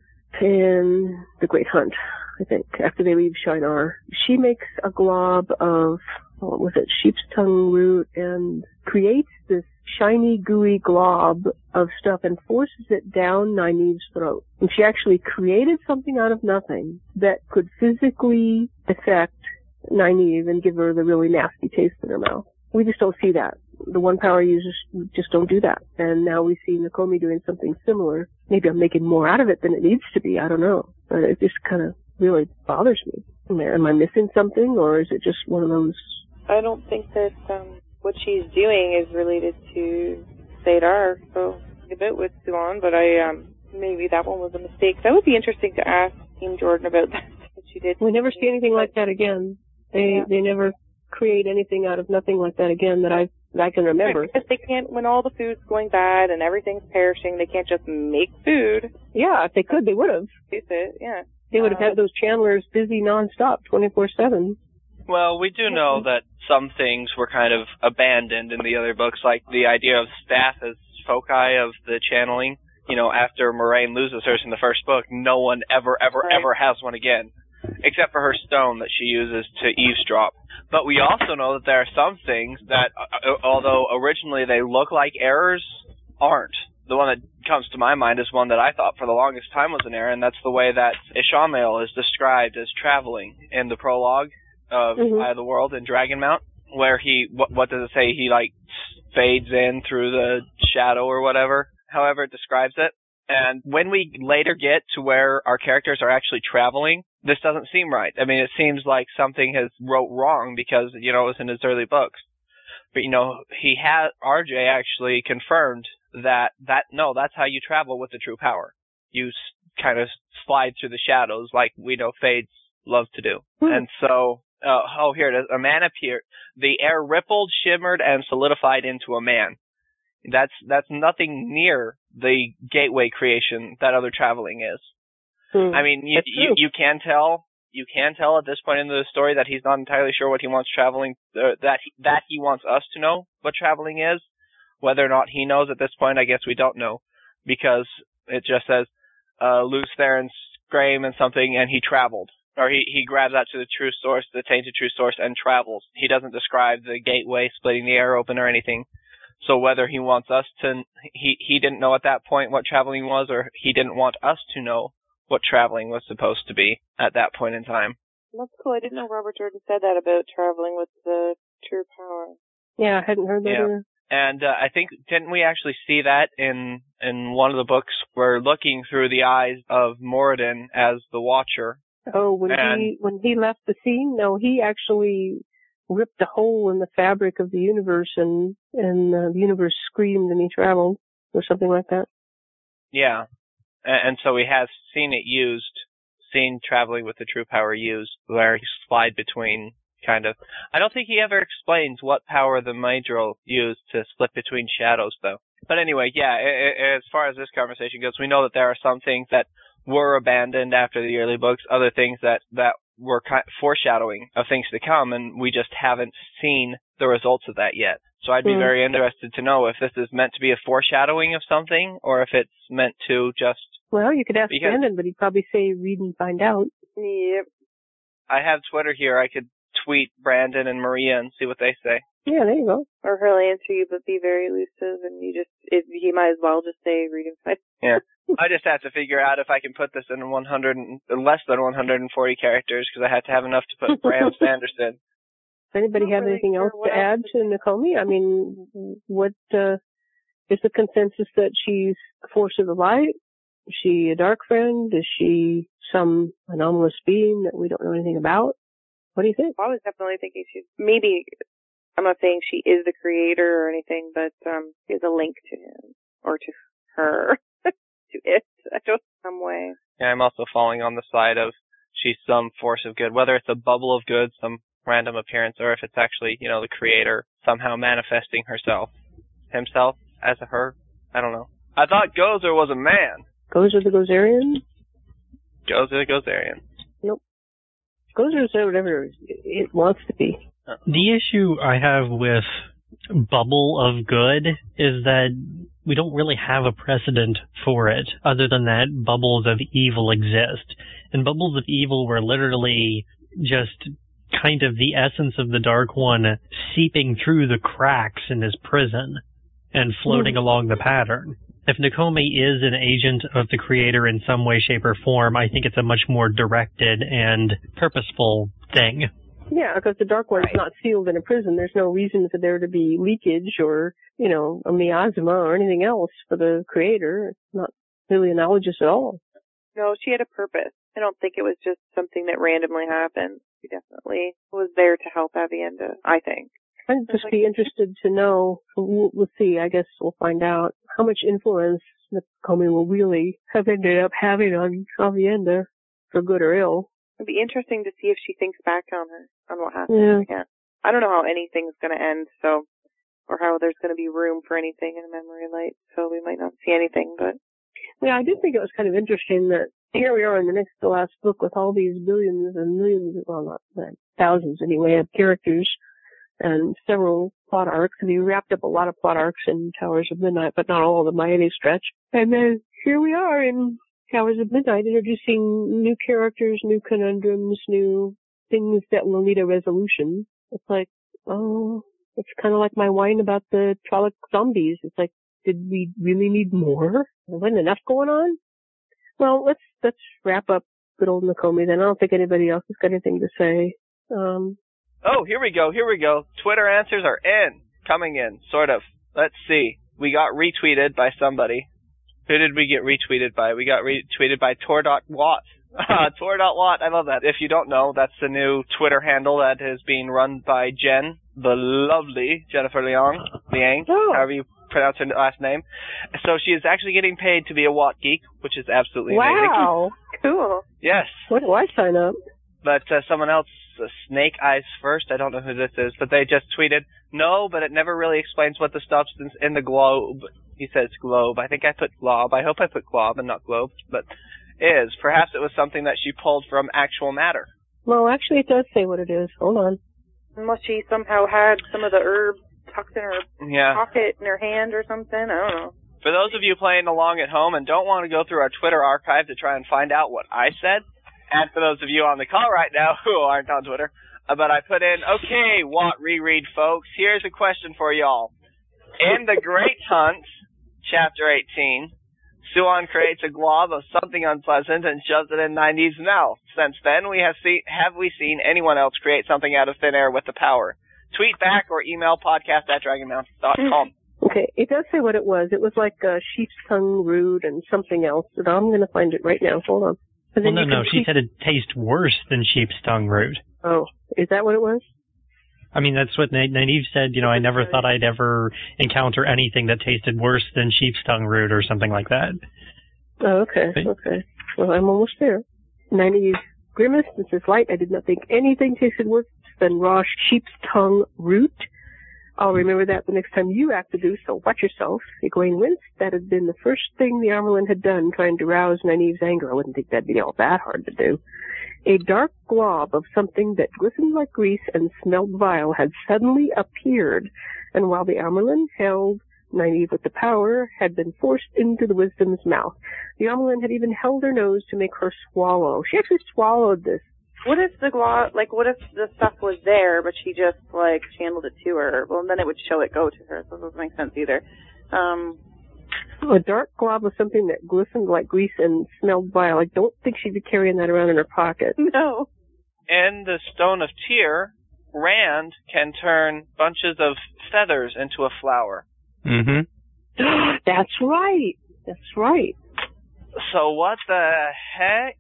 in The Great Hunt, I think, after they leave Shinar, she makes a glob of, what was it, sheep's tongue root, and creates this shiny, gooey glob of stuff and forces it down Nynaeve's throat. And she actually created something out of nothing that could physically affect Nynaeve and give her the really nasty taste in her mouth. We just don't see that. The One Power users just don't do that. And now we see Nakomi doing something similar. Maybe I'm making more out of it than it needs to be. I don't know. But it just kind of really bothers me. Am I, am I missing something, or is it just one of those? I don't think that um, what she's doing is related to Saidar, so a bit with Siuan, but I um, maybe that one was a mistake. That would be interesting to ask Team Jordan about that. That she did. We never see anything like that again. They Yeah. they never create anything out of nothing like that again that I that I can remember. Right, because they can't, when all the food's going bad and everything's perishing, they can't just make food. Yeah, if they could, they would have. Use it, yeah. They would have Uh, had those channelers busy nonstop, twenty-four seven. Well, we do know that some things were kind of abandoned in the other books, like the idea of staff as foci of the channeling. You know, after Moraine loses hers in the first book, no one ever, ever, Right. ever has one again, except for her stone that she uses to eavesdrop. But we also know that there are some things that, uh, although originally they look like errors, aren't. The one that comes to my mind is one that I thought for the longest time was an error, and that's the way that Ishamael is described as traveling in the prologue of Mhm. Eye of the World in Dragonmount, where he, what, what does it say? He, like, fades in through the shadow or whatever, however it describes it. And when we later get to where our characters are actually traveling, this doesn't seem right. I mean, it seems like something has wrote wrong because, you know, it was in his early books. But, you know, he had, R J actually confirmed that, that, no, that's how you travel with the true power. You s- kind of slide through the shadows like we know Fades love to do. Hmm. And so, uh, oh, here it is. A man appeared. The air rippled, shimmered, and solidified into a man. That's, that's nothing near the gateway creation that other traveling is. Hmm. I mean, you, That's you, true. you can tell, you can tell at this point in the story that he's not entirely sure what he wants traveling, uh, that, he, that he wants us to know what traveling is. Whether or not he knows at this point, I guess we don't know, because it just says, uh, loose Theron Scrame and something, and he traveled. Or he, he grabs out to the true source, the tainted true source, and travels. He doesn't describe the gateway splitting the air open or anything. So whether he wants us to, he, he didn't know at that point what traveling was, or he didn't want us to know what traveling was supposed to be at that point in time. That's cool. I didn't know Robert Jordan said that about traveling with the true power. Yeah, I hadn't heard that Yeah. either. And uh, I think, didn't we actually see that in in one of the books? We're looking through the eyes of Moradin as the Watcher. Oh, when And- he when he left the scene, no, he actually ripped a hole in the fabric of the universe, and and uh, the universe screamed, and he traveled, or something like that. Yeah. And, and so he has seen it used, seen traveling with the true power used, where he slide between, kind of. I don't think he ever explains what power the Maedrel used to split between shadows, though. But anyway, yeah, I, I, as far as this conversation goes, we know that there are some things that were abandoned after the early books, other things that, that were kind of foreshadowing of things to come, and we just haven't seen the results of that yet. So I'd be Mm. very interested to know if this is meant to be a foreshadowing of something, or if it's meant to just... Well, you could ask Because- Brandon, but he'd probably say read and find out. Yep. I have Twitter here. I could tweet Brandon and Maria and see what they say. Yeah, there you go. Or he'll answer you, but be very elusive, and you just, if he might as well just say read and find. Yeah. I just have to figure out if I can put this in one hundred, and- less than one hundred forty characters, because I had to have enough to put Bram Sanderson. Does anybody Not have really anything sure else what to else add to Nakomi? I mean, what uh, is the consensus that she's a force of the light? Is she a dark friend? Is she some anomalous being that we don't know anything about? What do you think? I was definitely thinking she's, maybe, I'm not saying she is the creator or anything, but um, there's a link to him, or to her, to it, I don't some way. Yeah, I'm also falling on the side of she's some force of good, whether it's a bubble of good, some random appearance, or if it's actually, you know, the creator somehow manifesting herself, himself as a her. I don't know. I thought Gozer was a man. Gozer the Gozerian? Gozer the Gozerian. Nope. Gozer's whatever it wants to be. The issue I have with Bubble of Good is that we don't really have a precedent for it, other than that bubbles of evil exist. And bubbles of evil were literally just kind of the essence of the Dark One seeping through the cracks in his prison and floating mm. along the pattern. If Nakomi is an agent of the Creator in some way, shape, or form, I think it's a much more directed and purposeful thing. Yeah, because the Dark One's not sealed in a prison. There's no reason for there to be leakage or, you know, a miasma or anything else for the Creator. It's not really analogous at all. No, she had a purpose. I don't think it was just something that randomly happened. She definitely was there to help Aviendha, I think. I'd just be interested to know, we'll, we'll see, I guess we'll find out, how much influence Nakomi will really have ended up having on Aviendha, for good or ill. It'd be interesting to see if she thinks back on her, on what happened. Yeah. Again. I don't know how anything's going to end, so, or how there's going to be room for anything in a memory light, so we might not see anything, but. Yeah, I did think it was kind of interesting that here we are in the next to last book with all these billions and millions, well not, not thousands anyway, of characters and several plot arcs, and he wrapped up a lot of plot arcs in Towers of Midnight, but not all of them by any stretch. And then here we are in Towers of Midnight introducing new characters, new conundrums, new things that will need a resolution. It's like, oh, it's kind of like my whine about the Trolloc zombies. It's like, did we really need more? There wasn't enough going on? Well, let's, let's wrap up good old Nakomi then. I don't think anybody else has got anything to say. Um, Oh, here we go, here we go. Twitter answers are in. Coming in, sort of. Let's see. We got retweeted by somebody. Who did we get retweeted by? We got retweeted by Tor.Watt. Tor.Watt, I love that. If you don't know, that's the new Twitter handle that is being run by Jen, the lovely Jennifer Liang, Liang, oh. however you pronounce her last name. So she is actually getting paid to be a Watt geek, which is absolutely wow. amazing. Wow, cool. Yes. What do I sign up? But uh, someone else, uh, Snake Eyes First, I don't know who this is, but they just tweeted, no, but it never really explains what the substance in the globe, he says globe, I think I put glob, I hope I put glob and not globe, but is. Perhaps it was something that she pulled from actual matter. Well, actually it does say what it is. Hold on. Unless she somehow had some of the herb tucked in her yeah. pocket, in her hand or something, I don't know. For those of you playing along at home and don't want to go through our Twitter archive to try and find out what I said, and for those of you on the call right now who aren't on Twitter, uh, but I put in, okay, Watt reread, folks, here's a question for y'all. In The Great Hunt, Chapter eighteen, Suan creates a glob of something unpleasant and shoves it in Nynaeve's mouth. Since then, we have, see, have we seen anyone else create something out of thin air with the power? Tweet back or email podcast at dragonmount dot com. Okay, it does say what it was. It was like uh, sheep's tongue root and something else. And I'm going to find it right now. Hold on. Well, no, no, she said it tastes worse than sheep's tongue root. Oh, is that what it was? I mean, that's what Nynaeve said. You know, I never thought I'd ever encounter anything that tasted worse than sheep's tongue root or something like that. Oh, okay, right? Okay. Well, I'm almost there. Nynaeve grimaced and says, light, I did not think anything tasted worse than raw sheep's tongue root. I'll remember that the next time you act to do, so watch yourself. Egwene winced. That had been the first thing the Amyrlin had done, trying to rouse Nynaeve's anger. I wouldn't think that'd be all that hard to do. A dark glob of something that glistened like grease and smelled vile had suddenly appeared, and while the Amyrlin held Nynaeve with the power, had been forced into the wisdom's mouth. The Amyrlin had even held her nose to make her swallow. She actually swallowed this. What if the glob, like, what if the stuff was there, but she just, like, channeled it to her? Well, then it would show it go to her, so it doesn't make sense either. Um, a dark glob of something that glistened like grease and smelled vile. I don't think she'd be carrying that around in her pocket. No. In the Stone of Tyr, Rand can turn bunches of feathers into a flower. Mm-hmm. That's right. That's right. So what the heck?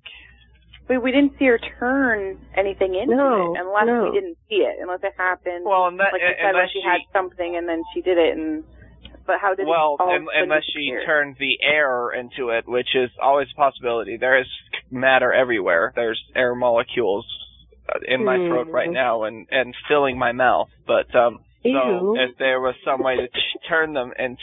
We we didn't see her turn anything into no, it unless no. we didn't see it, unless it happened. Well, that, like you said, when she, she had something and then she did it, and but how did well, it all un, unless she turned the air into it, which is always a possibility. There is matter everywhere. There's air molecules in my mm. throat right now and and filling my mouth. But um, so if there was some way to ch- turn them into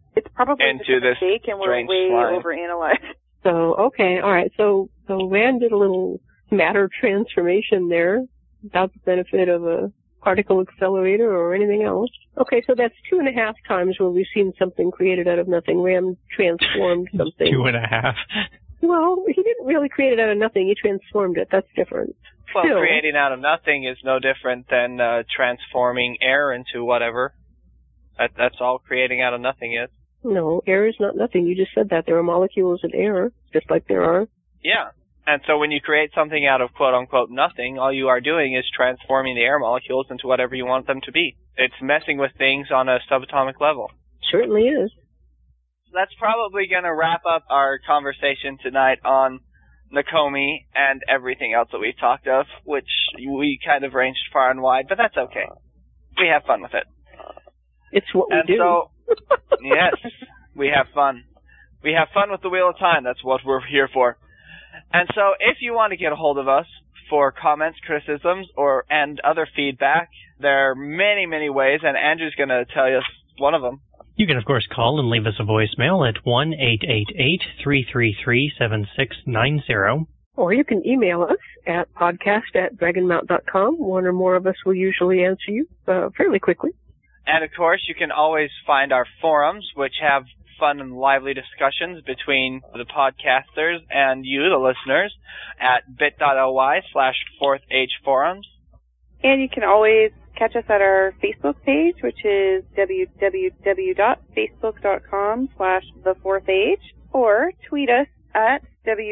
It's probably into just a this mistake, and we're strange way slime. overanalyzed. So, okay, all right. So, so Rand did a little matter transformation there without the benefit of a particle accelerator or anything else. Okay, so that's two and a half times where we've seen something created out of nothing. Rand transformed something. Two and a half. Well, he didn't really create it out of nothing. He transformed it. That's different. Well, Still, creating out of nothing is no different than uh, transforming air into whatever. That, that's all creating out of nothing is. no, air is not nothing. You just said that. There are molecules in air, just like there are. Yeah. And so when you create something out of quote-unquote nothing, all you are doing is transforming the air molecules into whatever you want them to be. It's messing with things on a subatomic level. Certainly is. That's probably going to wrap up our conversation tonight on Nakomi and everything else that we've talked of, which we kind of ranged far and wide, but that's okay. We have fun with it. It's what we and do. so, yes, we have fun. We have fun with the Wheel of Time. That's what we're here for. And so if you want to get a hold of us for comments, criticisms, or and other feedback, there are many, many ways, and Andrew's going to tell us one of them. You can, of course, call and leave us a voicemail at one eight eight eight, three three three, seven six nine zero. Or you can email us at podcast at dragonmount dot com. One or more of us will usually answer you uh, fairly quickly. And, of course, you can always find our forums, which have fun and lively discussions between the podcasters and you, the listeners, at bit.ly slash fourth age forums. And you can always catch us at our Facebook page, which is www.facebook.com slash the fourth age, or tweet us at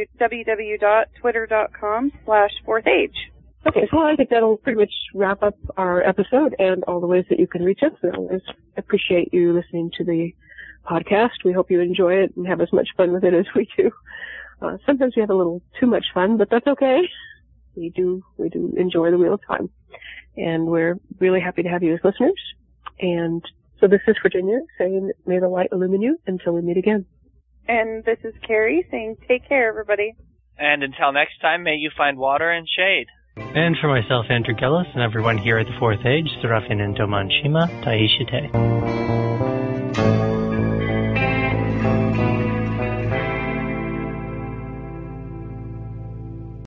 www.twitter.com slash fourth age. Okay, so I think that'll pretty much wrap up our episode and all the ways that you can reach us. We always appreciate you listening to the podcast. We hope you enjoy it and have as much fun with it as we do. Uh, sometimes we have a little too much fun, but that's okay. We do, we do enjoy the Wheel of Time. And we're really happy to have you as listeners. And so this is Virginia saying, may the light illumine you until we meet again. And this is Carrie saying, take care, everybody. And until next time, may you find water and shade. And for myself, Andrew Gillis, and everyone here at the Fourth Age, Serafin and Doman Shima, Taishite.